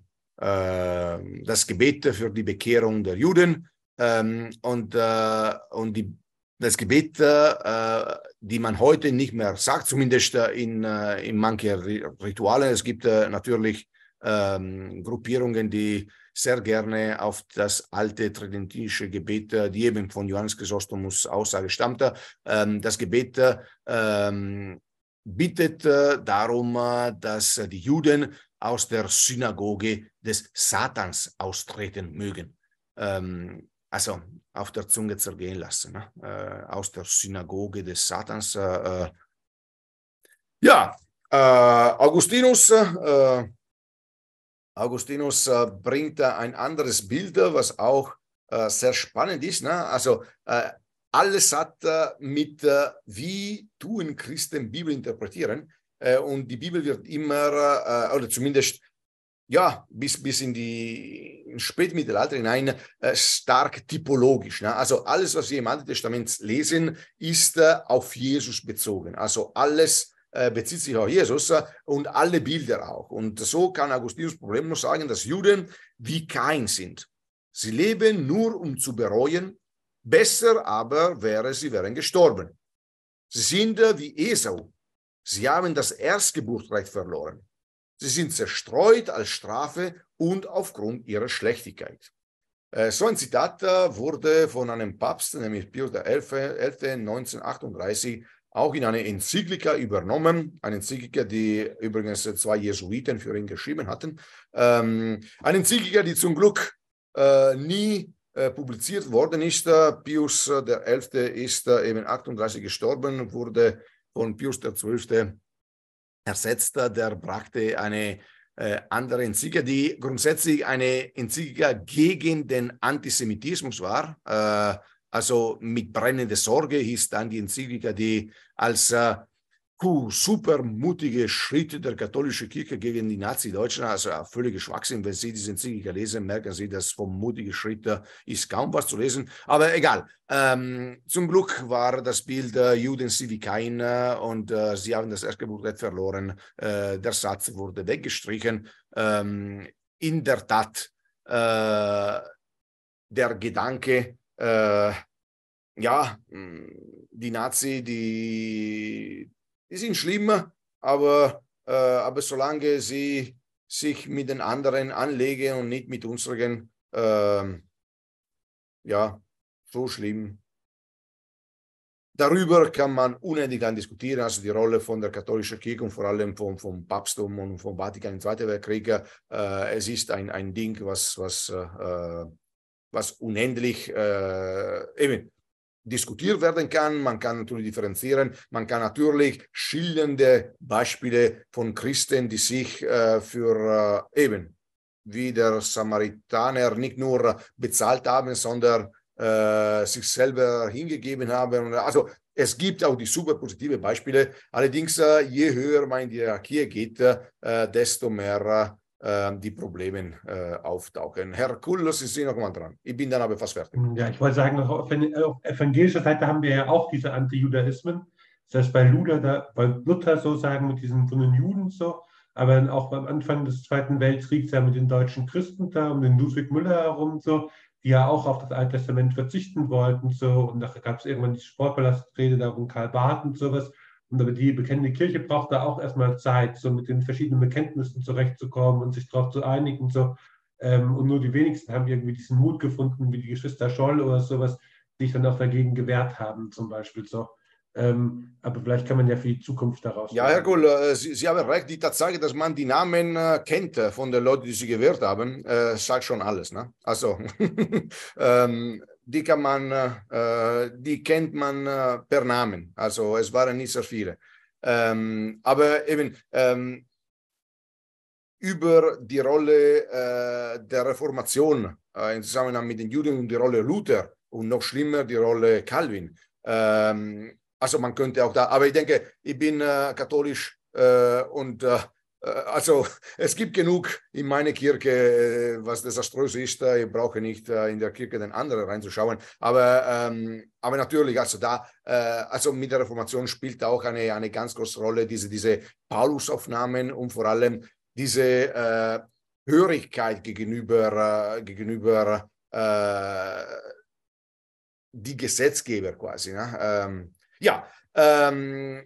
das Gebet für die Bekehrung der Juden ähm, und, äh, und die, das Gebet, äh, die man heute nicht mehr sagt, zumindest in, äh, in manchen Ritualen. Es gibt äh, natürlich ähm, Gruppierungen, die sehr gerne auf das alte tridentinische Gebet, die eben von Johannes Chrysostomus Aussage stammte, ähm, das Gebet ähm, bittet äh, darum, äh, dass äh, die Juden aus der Synagoge des Satans austreten mögen. Ähm, also auf der Zunge zergehen lassen. Ne? Äh, aus der Synagoge des Satans. Äh, äh. Ja, äh, Augustinus, äh, Augustinus äh, bringt äh, ein anderes Bild, was auch äh, sehr spannend ist. Ne? Also äh, alles hat äh, mit, äh, wie tun Christen Bibel interpretieren. Äh, und die Bibel wird immer, äh, oder zumindest, ja, bis, bis in die in Spätmittelalter hinein, äh, stark typologisch. Ne? Also alles, was wir im Alten Testament lesen, ist äh, auf Jesus bezogen. Also alles äh, bezieht sich auf Jesus äh, und alle Bilder auch. Und so kann Augustinus problemlos sagen, dass Juden wie Kain sind. Sie leben nur, um zu bereuen. Besser aber wäre, sie wären gestorben. Sie sind wie Esau. Sie haben das Erstgeburtsrecht verloren. Sie sind zerstreut als Strafe und aufgrund ihrer Schlechtigkeit. So ein Zitat wurde von einem Papst, nämlich Pius der Elfte, neunzehnhundertachtunddreißig, auch in eine Enzyklika übernommen. Eine Enzyklika, die übrigens zwei Jesuiten für ihn geschrieben hatten. Eine Enzyklika, die zum Glück äh, nie äh, publiziert worden ist. Pius äh, der Elfte ist äh, eben achtunddreißig gestorben, wurde von Pius der Zwölfte ersetzt. Der brachte eine äh, andere Enzyklika, die grundsätzlich eine Enzyklika gegen den Antisemitismus war. Äh, also mit brennender Sorge hieß dann die Enzyklika, die als äh, super mutige Schritte der katholischen Kirche gegen die Nazi-Deutschen, also ein völliger Schwachsinn. Wenn Sie diese Enzyklika lesen, merken Sie, dass vom mutigen Schritt ist kaum was zu lesen. Aber egal. Ähm, zum Glück war das Bild äh, Juden sind wie kein äh, und äh, sie haben das Erstgeburtsrecht verloren. Äh, der Satz wurde weggestrichen. Ähm, in der Tat, äh, der Gedanke, äh, ja, die Nazi, die Die sind schlimm, aber, äh, aber solange sie sich mit den anderen anlegen und nicht mit unseren, äh, ja, so schlimm. Darüber kann man unendlich lang diskutieren, also die Rolle von der katholischen Kirche und vor allem vom, vom Papsttum und vom Vatikan im Zweiten Weltkrieg. Äh, es ist ein, ein Ding, was, was, äh, was unendlich äh, eben diskutiert werden kann. Man kann natürlich differenzieren. Man kann natürlich schildernde Beispiele von Christen, die sich äh, für äh, eben wie der Samaritaner nicht nur bezahlt haben, sondern äh, sich selber hingegeben haben. Also es gibt auch die super positive Beispiele. Allerdings, äh, je höher man in die Hierarchie geht, äh, desto mehr äh, die Probleme äh, auftauchen. Herr Kull, sind Sie noch mal dran? Ich bin dann aber fast fertig. Ja, ich wollte sagen, auf evangelischer Seite haben wir ja auch diese Antijudaismen. Das heißt, bei Luther, da, bei Luther so sagen, mit diesen von den Juden so, aber dann auch am Anfang des Zweiten Weltkriegs ja mit den deutschen Christen da, um den Ludwig Müller herum so, die ja auch auf das Alte Testament verzichten wollten so. Und da gab es irgendwann die Sportpalastrede da um Karl Barth und sowas. Und aber die bekennende Kirche braucht da auch erstmal Zeit, so mit den verschiedenen Bekenntnissen zurechtzukommen und sich darauf zu einigen. So. Ähm, und nur die wenigsten haben irgendwie diesen Mut gefunden, wie die Geschwister Scholl oder sowas, die sich dann auch dagegen gewehrt haben, zum Beispiel. So. Ähm, aber vielleicht kann man ja für die Zukunft daraus. Ja, Herr Kuhl, äh, Sie, Sie haben recht. Die Tatsache, dass man die Namen äh, kennt äh, von den Leuten, die sich gewehrt haben, äh, sagt schon alles. Ne? Also, ähm, die kann man, äh, die kennt man äh, per Namen. Also, es waren nicht so viele. Ähm, aber eben ähm, über die Rolle äh, der Reformation äh, im Zusammenhang mit den Juden und die Rolle Luther und noch schlimmer die Rolle Calvin. Ähm, Also man könnte auch da, aber ich denke, ich bin äh, katholisch äh, und äh, also es gibt genug in meiner Kirche, äh, was desaströs ist. Ich brauche nicht äh, in der Kirche den anderen reinzuschauen. Aber, ähm, aber natürlich, also da, äh, also mit der Reformation spielt auch eine, eine ganz große Rolle diese, diese Paulusaufnahmen und vor allem diese äh, Hörigkeit gegenüber, äh, gegenüber äh, die Gesetzgeber quasi. Ne? Ähm, Ja, ähm,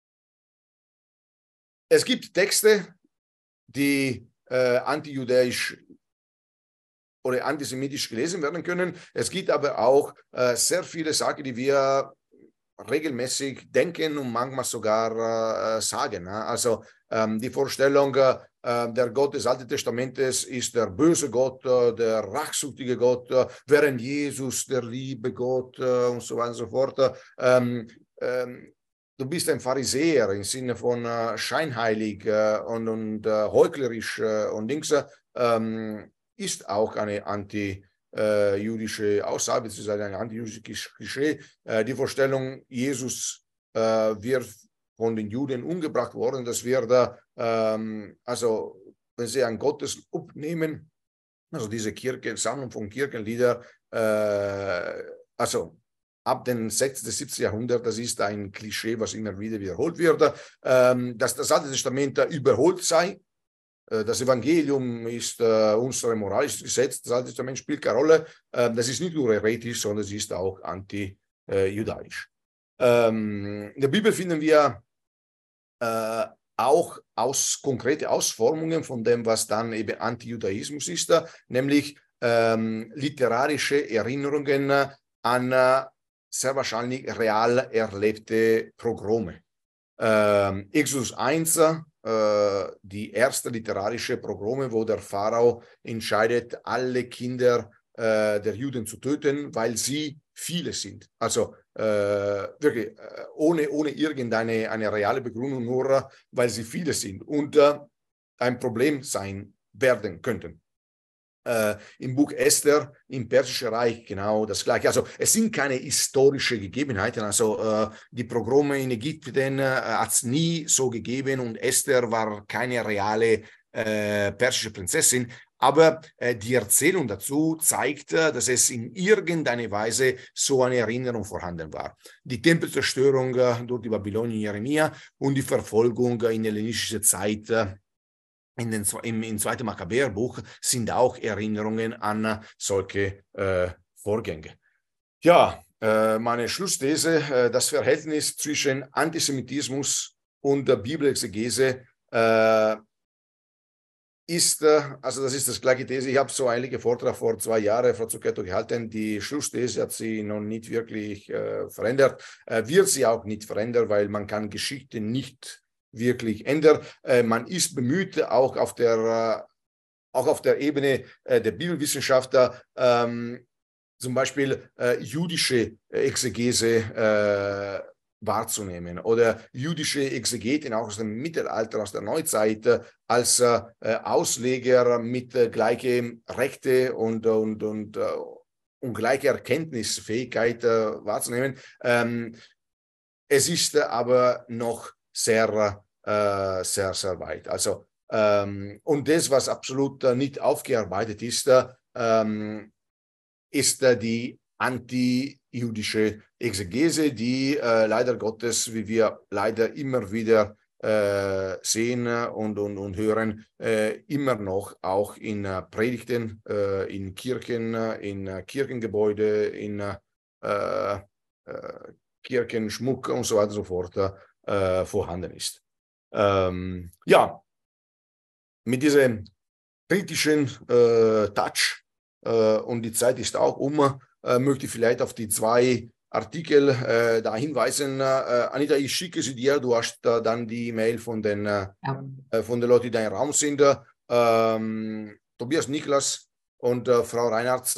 es gibt Texte, die äh, antijudäisch oder antisemitisch gelesen werden können. Es gibt aber auch äh, sehr viele Sachen, die wir regelmäßig denken und manchmal sogar äh, sagen. Ne? Also ähm, die Vorstellung, äh, der Gott des Alten Testamentes ist der böse Gott, äh, der rachsüchtige Gott, äh, während Jesus der liebe Gott äh, und so weiter und so fort. Ähm, ähm, du bist ein Pharisäer im Sinne von äh, scheinheilig äh, und, und äh, heuchlerisch äh, und Dings, ähm, ist auch eine anti Äh, jüdische Aussage, beziehungsweise ein antijüdisches Klischee. Äh, die Vorstellung, Jesus äh, wird von den Juden umgebracht worden, das wird, ähm, also wenn sie an Gottes nehmen, also diese Kirche, Sammlung von Kirchenlieder, äh, also ab dem sechsten, siebten Jahrhundert, das ist ein Klischee, was immer wieder wiederholt wird, ähm, dass das Alte Testament überholt sei. Das Evangelium ist äh, unser moralisches Gesetz, das Alte Testament spielt keine Rolle. Ähm, das ist nicht nur heretisch, sondern es ist auch anti-judaisch. Ähm, in der Bibel finden wir äh, auch aus, konkrete Ausformungen von dem, was dann eben Antijudaismus ist, nämlich ähm, literarische Erinnerungen an äh, sehr wahrscheinlich real erlebte Pogrome. Ähm, Exodus eins, äh, die erste literarische Pogrome, wo der Pharao entscheidet, alle Kinder äh, der Juden zu töten, weil sie viele sind. Also äh, wirklich äh, ohne, ohne irgendeine eine reale Begründung, nur weil sie viele sind und äh, ein Problem sein werden könnten. Äh, im Buch Esther im Persischen Reich genau das Gleiche. Also es sind keine historischen Gegebenheiten. Also äh, die Pogrome in Ägypten äh, hat es nie so gegeben und Esther war keine reale äh, persische Prinzessin. Aber äh, die Erzählung dazu zeigt, äh, dass es in irgendeiner Weise so eine Erinnerung vorhanden war. Die Tempelzerstörung äh, durch die Babylonier Jeremia und die Verfolgung äh, in der hellenistischen Zeit äh, In den, im, im zweiten Makkabäerbuch sind auch Erinnerungen an solche äh, Vorgänge. Ja, äh, meine Schlussthese, äh, das Verhältnis zwischen Antisemitismus und der Bibelexegese äh, ist, äh, also das ist das gleiche These, ich habe so einige Vorträge vor zwei Jahren, Frau Zucchetto, gehalten, die Schlussthese hat sie noch nicht wirklich äh, verändert, äh, wird sie auch nicht verändern, weil man kann Geschichte nicht wirklich ändert. Äh, man ist bemüht, auch auf der, äh, auch auf der Ebene äh, der Bibelwissenschaftler, ähm, zum Beispiel äh, jüdische Exegese äh, wahrzunehmen oder jüdische Exegeten auch aus dem Mittelalter, aus der Neuzeit äh, als äh, Ausleger mit äh, gleichen Rechte und, und, und, äh, und gleicher Erkenntnisfähigkeit äh, wahrzunehmen. Ähm, es ist äh, aber noch sehr, äh, sehr, sehr weit. Also, ähm, und das, was absolut äh, nicht aufgearbeitet ist, ähm, ist äh, die anti-jüdische Exegese, die äh, leider Gottes, wie wir leider immer wieder äh, sehen und, und, und hören, äh, immer noch auch in äh, Predigten, äh, in Kirchen, in äh, Kirchengebäude, in äh, äh, Kirchenschmuck und so weiter und so fort äh, vorhanden ist. Ähm, ja, mit diesem kritischen äh, Touch äh, und die Zeit ist auch um, äh, möchte ich vielleicht auf die zwei Artikel äh, da hinweisen. Äh, Anita, ich schicke sie dir, du hast äh, dann die E-Mail von den, äh, ja. von den Leuten, die da im Raum sind. Ähm, Tobias Niklas und äh, Frau Reinhardt,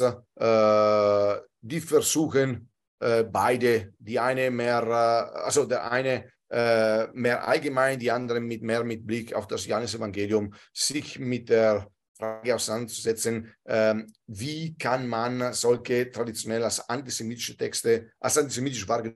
äh, die versuchen äh, beide, die eine mehr, äh, also der eine äh, mehr allgemein, die andere mit mehr mit Blick auf das Johannesevangelium, sich mit der Frage auseinanderzusetzen, ähm, wie kann man solche traditionell als antisemitische Texte, als antisemitisch wahrgenommen,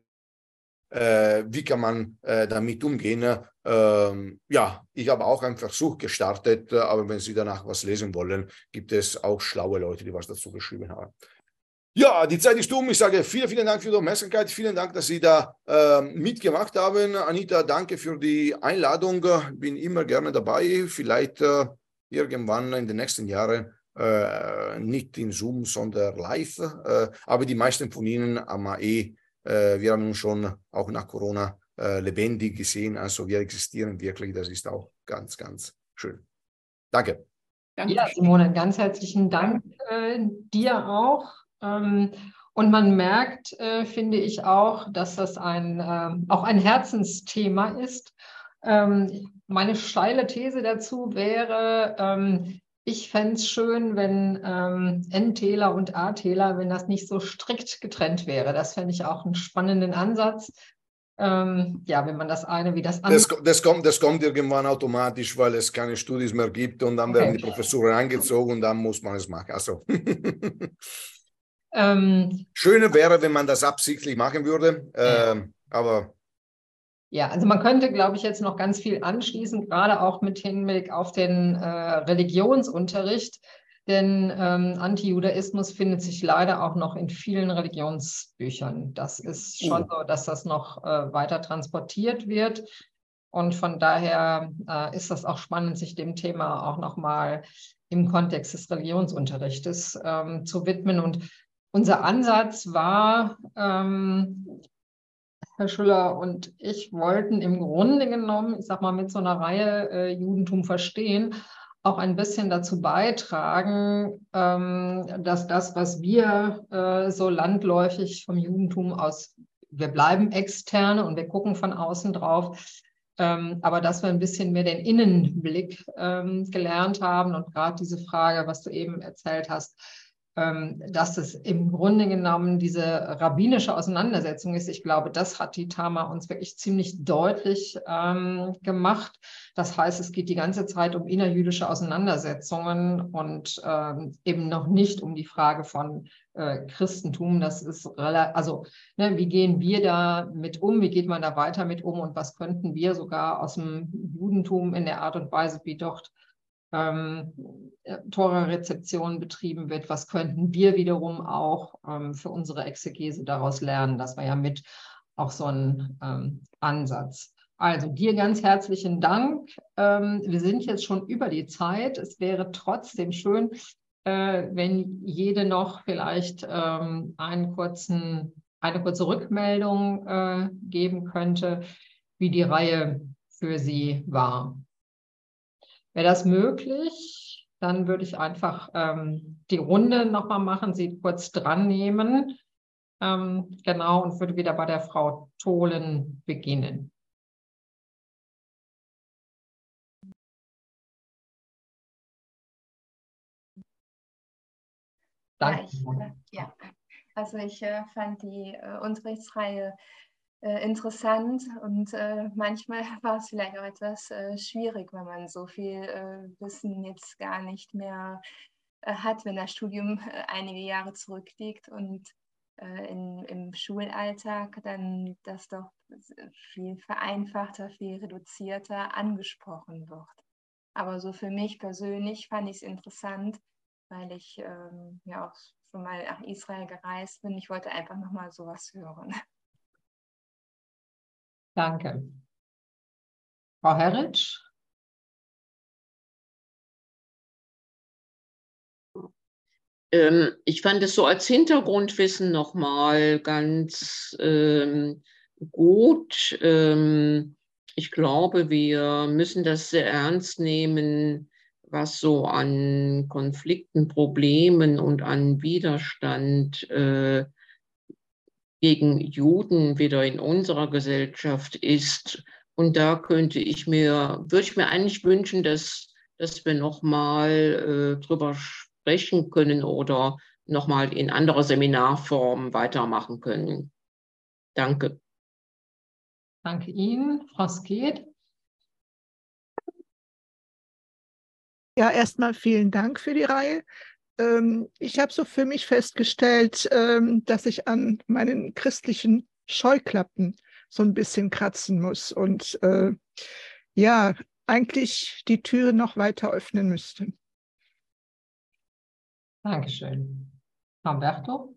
äh, wie kann man äh, damit umgehen? Ähm, ja, ich habe auch einen Versuch gestartet, aber wenn Sie danach was lesen wollen, gibt es auch schlaue Leute, die was dazu geschrieben haben. Ja, die Zeit ist um. Ich sage vielen, vielen Dank für die Aufmerksamkeit. Vielen Dank, dass Sie da äh, mitgemacht haben. Anita, danke für die Einladung. Bin immer gerne dabei. Vielleicht äh, irgendwann in den nächsten Jahren äh, nicht in Zoom, sondern live. Äh, aber die meisten von Ihnen haben eh, äh, wir haben uns schon auch nach Corona äh, lebendig gesehen. Also wir existieren wirklich. Das ist auch ganz, ganz schön. Danke. Danke. Ja, Simone, ganz herzlichen Dank äh, dir auch. Ähm, und man merkt, äh, finde ich auch, dass das ein, äh, auch ein Herzensthema ist. Ähm, meine steile These dazu wäre, ähm, ich fände es schön, wenn ähm, N-Täler und A-Täler, wenn das nicht so strikt getrennt wäre. Das fände ich auch einen spannenden Ansatz. Ähm, ja, wenn man das eine wie das andere... Das, das, kommt, das kommt irgendwann automatisch, weil es keine Studien mehr gibt und dann okay. werden die Professuren eingezogen und dann muss man es machen. Also. ähm, Schöner wäre, wenn man das absichtlich machen würde, äh, ja. aber... Ja, also man könnte, glaube ich, jetzt noch ganz viel anschließen, gerade auch mit Hinblick auf den äh, Religionsunterricht. Denn ähm, Antijudaismus findet sich leider auch noch in vielen Religionsbüchern. Das ist schon uh. so, dass das noch äh, weiter transportiert wird. Und von daher äh, ist das auch spannend, sich dem Thema auch nochmal im Kontext des Religionsunterrichtes ähm, zu widmen. Und unser Ansatz war, ähm, Herr Schüller und ich wollten im Grunde genommen, ich sag mal, mit so einer Reihe äh, Judentum verstehen, auch ein bisschen dazu beitragen, ähm, dass das, was wir äh, so landläufig vom Judentum aus, wir bleiben Externe und wir gucken von außen drauf, Ähm, aber dass wir ein bisschen mehr den Innenblick ähm, gelernt haben und gerade diese Frage, was du eben erzählt hast, ähm, dass es im Grunde genommen diese rabbinische Auseinandersetzung ist. Ich glaube, das hat die Tama uns wirklich ziemlich deutlich ähm, gemacht. Das heißt, es geht die ganze Zeit um innerjüdische Auseinandersetzungen und ähm, eben noch nicht um die Frage von äh, Christentum. Das ist relativ, also ne, wie gehen wir da mit um? Wie geht man da weiter mit um? Und was könnten wir sogar aus dem Judentum in der Art und Weise, wie dort ähm, Tora-Rezeption betrieben wird, was könnten wir wiederum auch ähm, für unsere Exegese daraus lernen? Das war ja mit auch so ein ähm, Ansatz. Also dir ganz herzlichen Dank. Ähm, wir sind jetzt schon über die Zeit. Es wäre trotzdem schön, äh, wenn jede noch vielleicht ähm, einen kurzen, eine kurze Rückmeldung äh, geben könnte, wie die Reihe für sie war. Wäre das möglich, dann würde ich einfach ähm, die Runde nochmal machen, sie kurz dran nehmen. Ähm, genau, und würde wieder bei der Frau Tholen beginnen. Danke. Ja, ich, äh, ja. Also ich äh, fand die äh, Unterrichtsreihe äh, interessant und äh, manchmal war es vielleicht auch etwas äh, schwierig, weil man so viel äh, Wissen jetzt gar nicht mehr äh, hat, wenn das Studium äh, einige Jahre zurückliegt und äh, in, im Schulalltag dann das doch viel vereinfachter, viel reduzierter angesprochen wird. Aber so für mich persönlich fand ich es interessant, weil ich ähm, ja auch schon mal nach Israel gereist bin. Ich wollte einfach nochmal sowas hören. Danke. Frau Herritsch? Ähm, ich fand es so als Hintergrundwissen nochmal ganz ähm, gut. Ähm, ich glaube, wir müssen das sehr ernst nehmen, was so an Konflikten, Problemen und an Widerstand äh, gegen Juden wieder in unserer Gesellschaft ist. Und da könnte ich mir, würde ich mir eigentlich wünschen, dass, dass wir nochmal äh, drüber sprechen können oder nochmal in anderer Seminarform weitermachen können. Danke. Danke Ihnen. Frau Skeed? Ja, erstmal vielen Dank für die Reihe. Ähm, ich habe so für mich festgestellt, ähm, dass ich an meinen christlichen Scheuklappen so ein bisschen kratzen muss und äh, ja, eigentlich die Türe noch weiter öffnen müsste. Dankeschön. Frau Berto?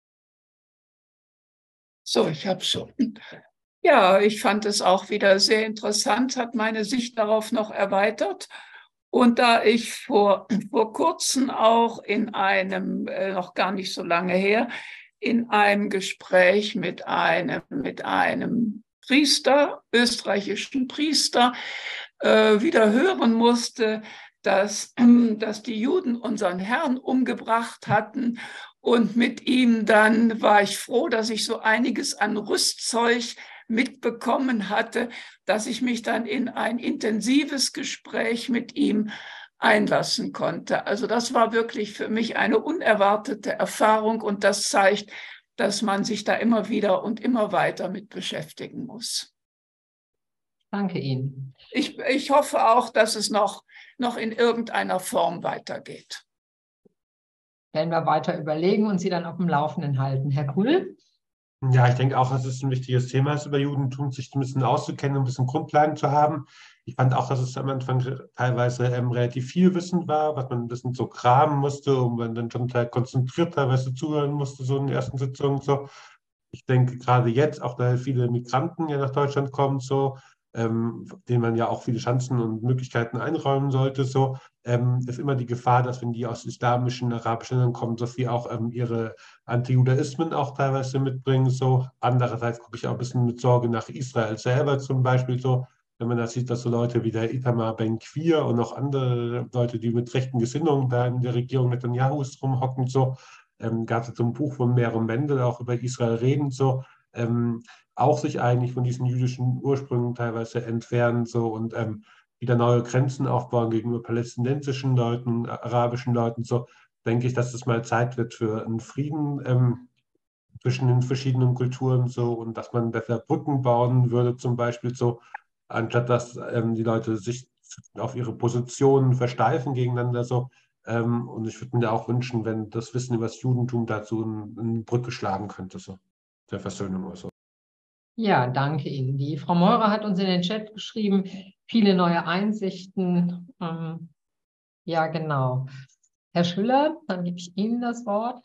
So, ich habe schon. Ja, ich fand es auch wieder sehr interessant, hat meine Sicht darauf noch erweitert. Und da ich vor, vor kurzem auch in einem, äh, noch gar nicht so lange her, in einem Gespräch mit einem, mit einem Priester, österreichischen Priester, äh, wieder hören musste, dass, äh, dass die Juden unseren Herrn umgebracht hatten. Und mit ihm dann war ich froh, dass ich so einiges an Rüstzeug mitbekommen hatte, dass ich mich dann in ein intensives Gespräch mit ihm einlassen konnte. Also das war wirklich für mich eine unerwartete Erfahrung und das zeigt, dass man sich da immer wieder und immer weiter mit beschäftigen muss. Danke Ihnen. Ich, ich hoffe auch, dass es noch, noch in irgendeiner Form weitergeht. Werden wir weiter überlegen und Sie dann auf dem Laufenden halten. Herr Kuhl? Ja, ich denke auch, dass es ein wichtiges Thema ist, über Judentum sich ein bisschen auszukennen, ein bisschen Grundlagen zu haben. Ich fand auch, dass es am Anfang teilweise ähm, relativ viel Wissen war, was man ein bisschen so kramen musste und man dann schon konzentriert teilweise zuhören musste, so in den ersten Sitzungen. So. Ich denke gerade jetzt, auch da viele Migranten ja nach Deutschland kommen, so, ähm, denen man ja auch viele Chancen und Möglichkeiten einräumen sollte, so, ähm, ist immer die Gefahr, dass wenn die aus islamischen, arabischen Ländern kommen, dass sie auch ähm, ihre Antijudaismen auch teilweise mitbringen. So. Andererseits gucke ich auch ein bisschen mit Sorge nach Israel selber zum Beispiel so, wenn man da sieht, dass so Leute wie der Itamar Ben-Gvir und auch andere Leute, die mit rechten Gesinnungen da in der Regierung Netanyahus rumhocken, so, ähm, gab es so ein Buch von Meron Mendel auch über Israel reden, so, ähm, auch sich eigentlich von diesen jüdischen Ursprüngen teilweise entfernen so und ähm, wieder neue Grenzen aufbauen gegenüber palästinensischen Leuten, arabischen Leuten. So denke ich, dass es mal Zeit wird für einen Frieden ähm, zwischen den verschiedenen Kulturen so und dass man besser Brücken bauen würde zum Beispiel so, anstatt dass ähm, die Leute sich auf ihre Positionen versteifen gegeneinander so. Ähm, und ich würde mir auch wünschen, wenn das Wissen über das Judentum dazu eine, eine Brücke schlagen könnte, so der Versöhnung oder so. Ja, danke Ihnen. Die Frau Meurer hat uns in den Chat geschrieben, viele neue Einsichten. Ähm, ja, genau. Herr Schüller, dann gebe ich Ihnen das Wort.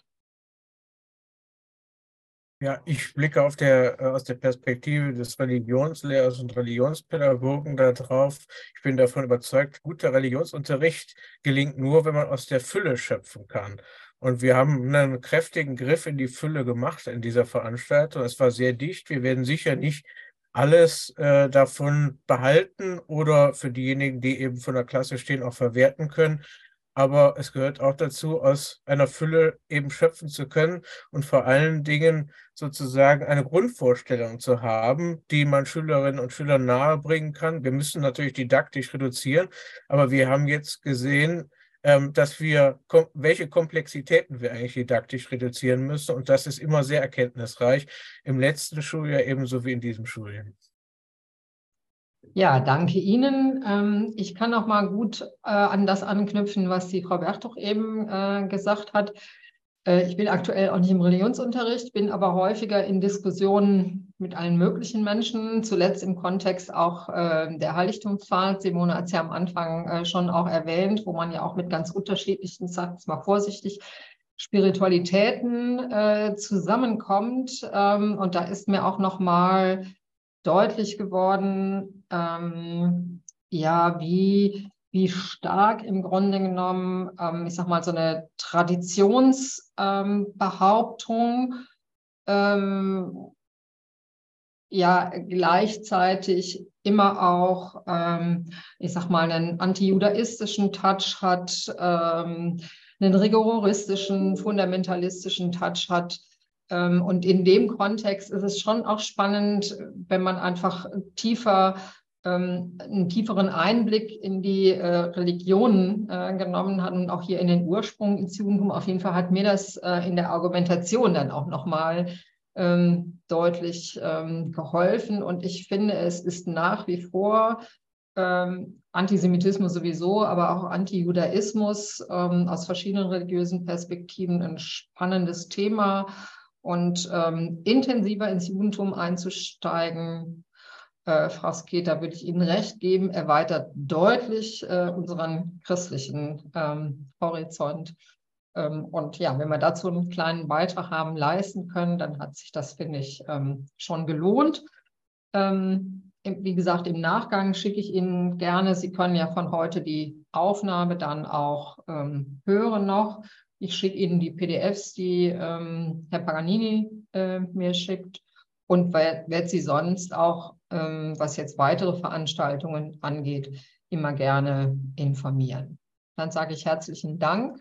Ja, ich blicke auf der, äh, aus der Perspektive des Religionslehrers und Religionspädagogen darauf. Ich bin davon überzeugt, guter Religionsunterricht gelingt nur, wenn man aus der Fülle schöpfen kann. Und wir haben einen kräftigen Griff in die Fülle gemacht in dieser Veranstaltung. Es war sehr dicht. Wir werden sicher nicht alles äh, davon behalten oder für diejenigen, die eben von der Klasse stehen, auch verwerten können. Aber es gehört auch dazu, aus einer Fülle eben schöpfen zu können und vor allen Dingen sozusagen eine Grundvorstellung zu haben, die man Schülerinnen und Schülern nahebringen kann. Wir müssen natürlich didaktisch reduzieren, aber wir haben jetzt gesehen, ähm, dass wir, welche Komplexitäten wir eigentlich didaktisch reduzieren müssen. Und das ist immer sehr erkenntnisreich, im letzten Schuljahr ebenso wie in diesem Schuljahr. Ja, danke Ihnen. Ich kann noch mal gut an das anknüpfen, was die Frau Bertuch eben gesagt hat. Ich bin aktuell auch nicht im Religionsunterricht, bin aber häufiger in Diskussionen mit allen möglichen Menschen, zuletzt im Kontext auch der Heiligtumsfahrt. Simone hat es ja am Anfang schon auch erwähnt, wo man ja auch mit ganz unterschiedlichen, sag ich mal vorsichtig, Spiritualitäten zusammenkommt. Und da ist mir auch noch mal deutlich geworden, ähm, ja, wie, wie stark im Grunde genommen, ähm, ich sag mal, so eine Traditionsbehauptung ähm, ja gleichzeitig immer auch, ähm, ich sag mal, einen antijudaistischen Touch hat, ähm, einen rigoristischen, fundamentalistischen Touch hat. Und in dem Kontext ist es schon auch spannend, wenn man einfach tiefer, einen tieferen Einblick in die Religionen genommen hat und auch hier in den Ursprung ins Judentum. Auf jeden Fall hat mir das in der Argumentation dann auch nochmal deutlich geholfen. Und ich finde, es ist nach wie vor Antisemitismus sowieso, aber auch Antijudaismus aus verschiedenen religiösen Perspektiven ein spannendes Thema. Und ähm, intensiver ins Judentum einzusteigen, äh, Frau Sketer, würde ich Ihnen recht geben, erweitert deutlich äh, unseren christlichen ähm, Horizont. Ähm, und ja, wenn wir dazu einen kleinen Beitrag haben leisten können, dann hat sich das, finde ich, ähm, schon gelohnt. Ähm, wie gesagt, im Nachgang schicke ich Ihnen gerne, Sie können ja von heute die Aufnahme dann auch ähm, hören noch. Ich schicke Ihnen die P D Fs, die ähm, Herr Paganini äh, mir schickt und werde Sie sonst auch, ähm, was jetzt weitere Veranstaltungen angeht, immer gerne informieren. Dann sage ich herzlichen Dank.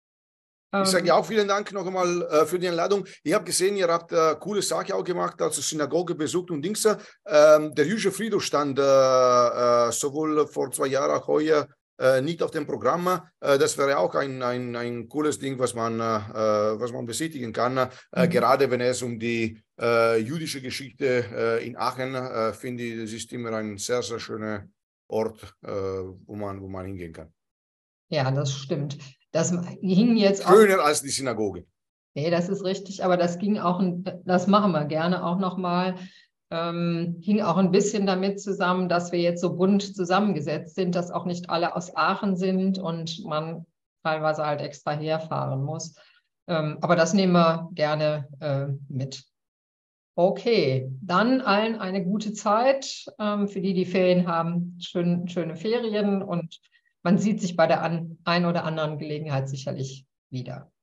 Ich sage ja auch vielen Dank noch einmal äh, für die Einladung. Ich habe gesehen, ihr habt äh, coole Sache auch gemacht, also Synagoge besucht und Dings. Ähm, der jüdische Friedhof stand äh, äh, sowohl vor zwei Jahren als auch heuer äh, nicht auf dem Programm. Äh, das wäre auch ein, ein, ein cooles Ding, was man, äh, was man besichtigen kann. Äh, mhm. Gerade wenn es um die äh, jüdische Geschichte äh, in Aachen äh, finde ich, das ist immer ein sehr, sehr schöner Ort, äh, wo, man, wo man hingehen kann. Ja, das stimmt. Das hing jetzt schöner auch, als die Synagoge. Nee, das ist richtig, aber das ging auch, das machen wir gerne auch nochmal, ähm, hing auch ein bisschen damit zusammen, dass wir jetzt so bunt zusammengesetzt sind, dass auch nicht alle aus Aachen sind und man teilweise halt extra herfahren muss. Ähm, aber das nehmen wir gerne äh, mit. Okay, dann allen eine gute Zeit. Ähm, für die, die Ferien haben, schön, schöne Ferien und man sieht sich bei der an, ein oder anderen Gelegenheit sicherlich wieder.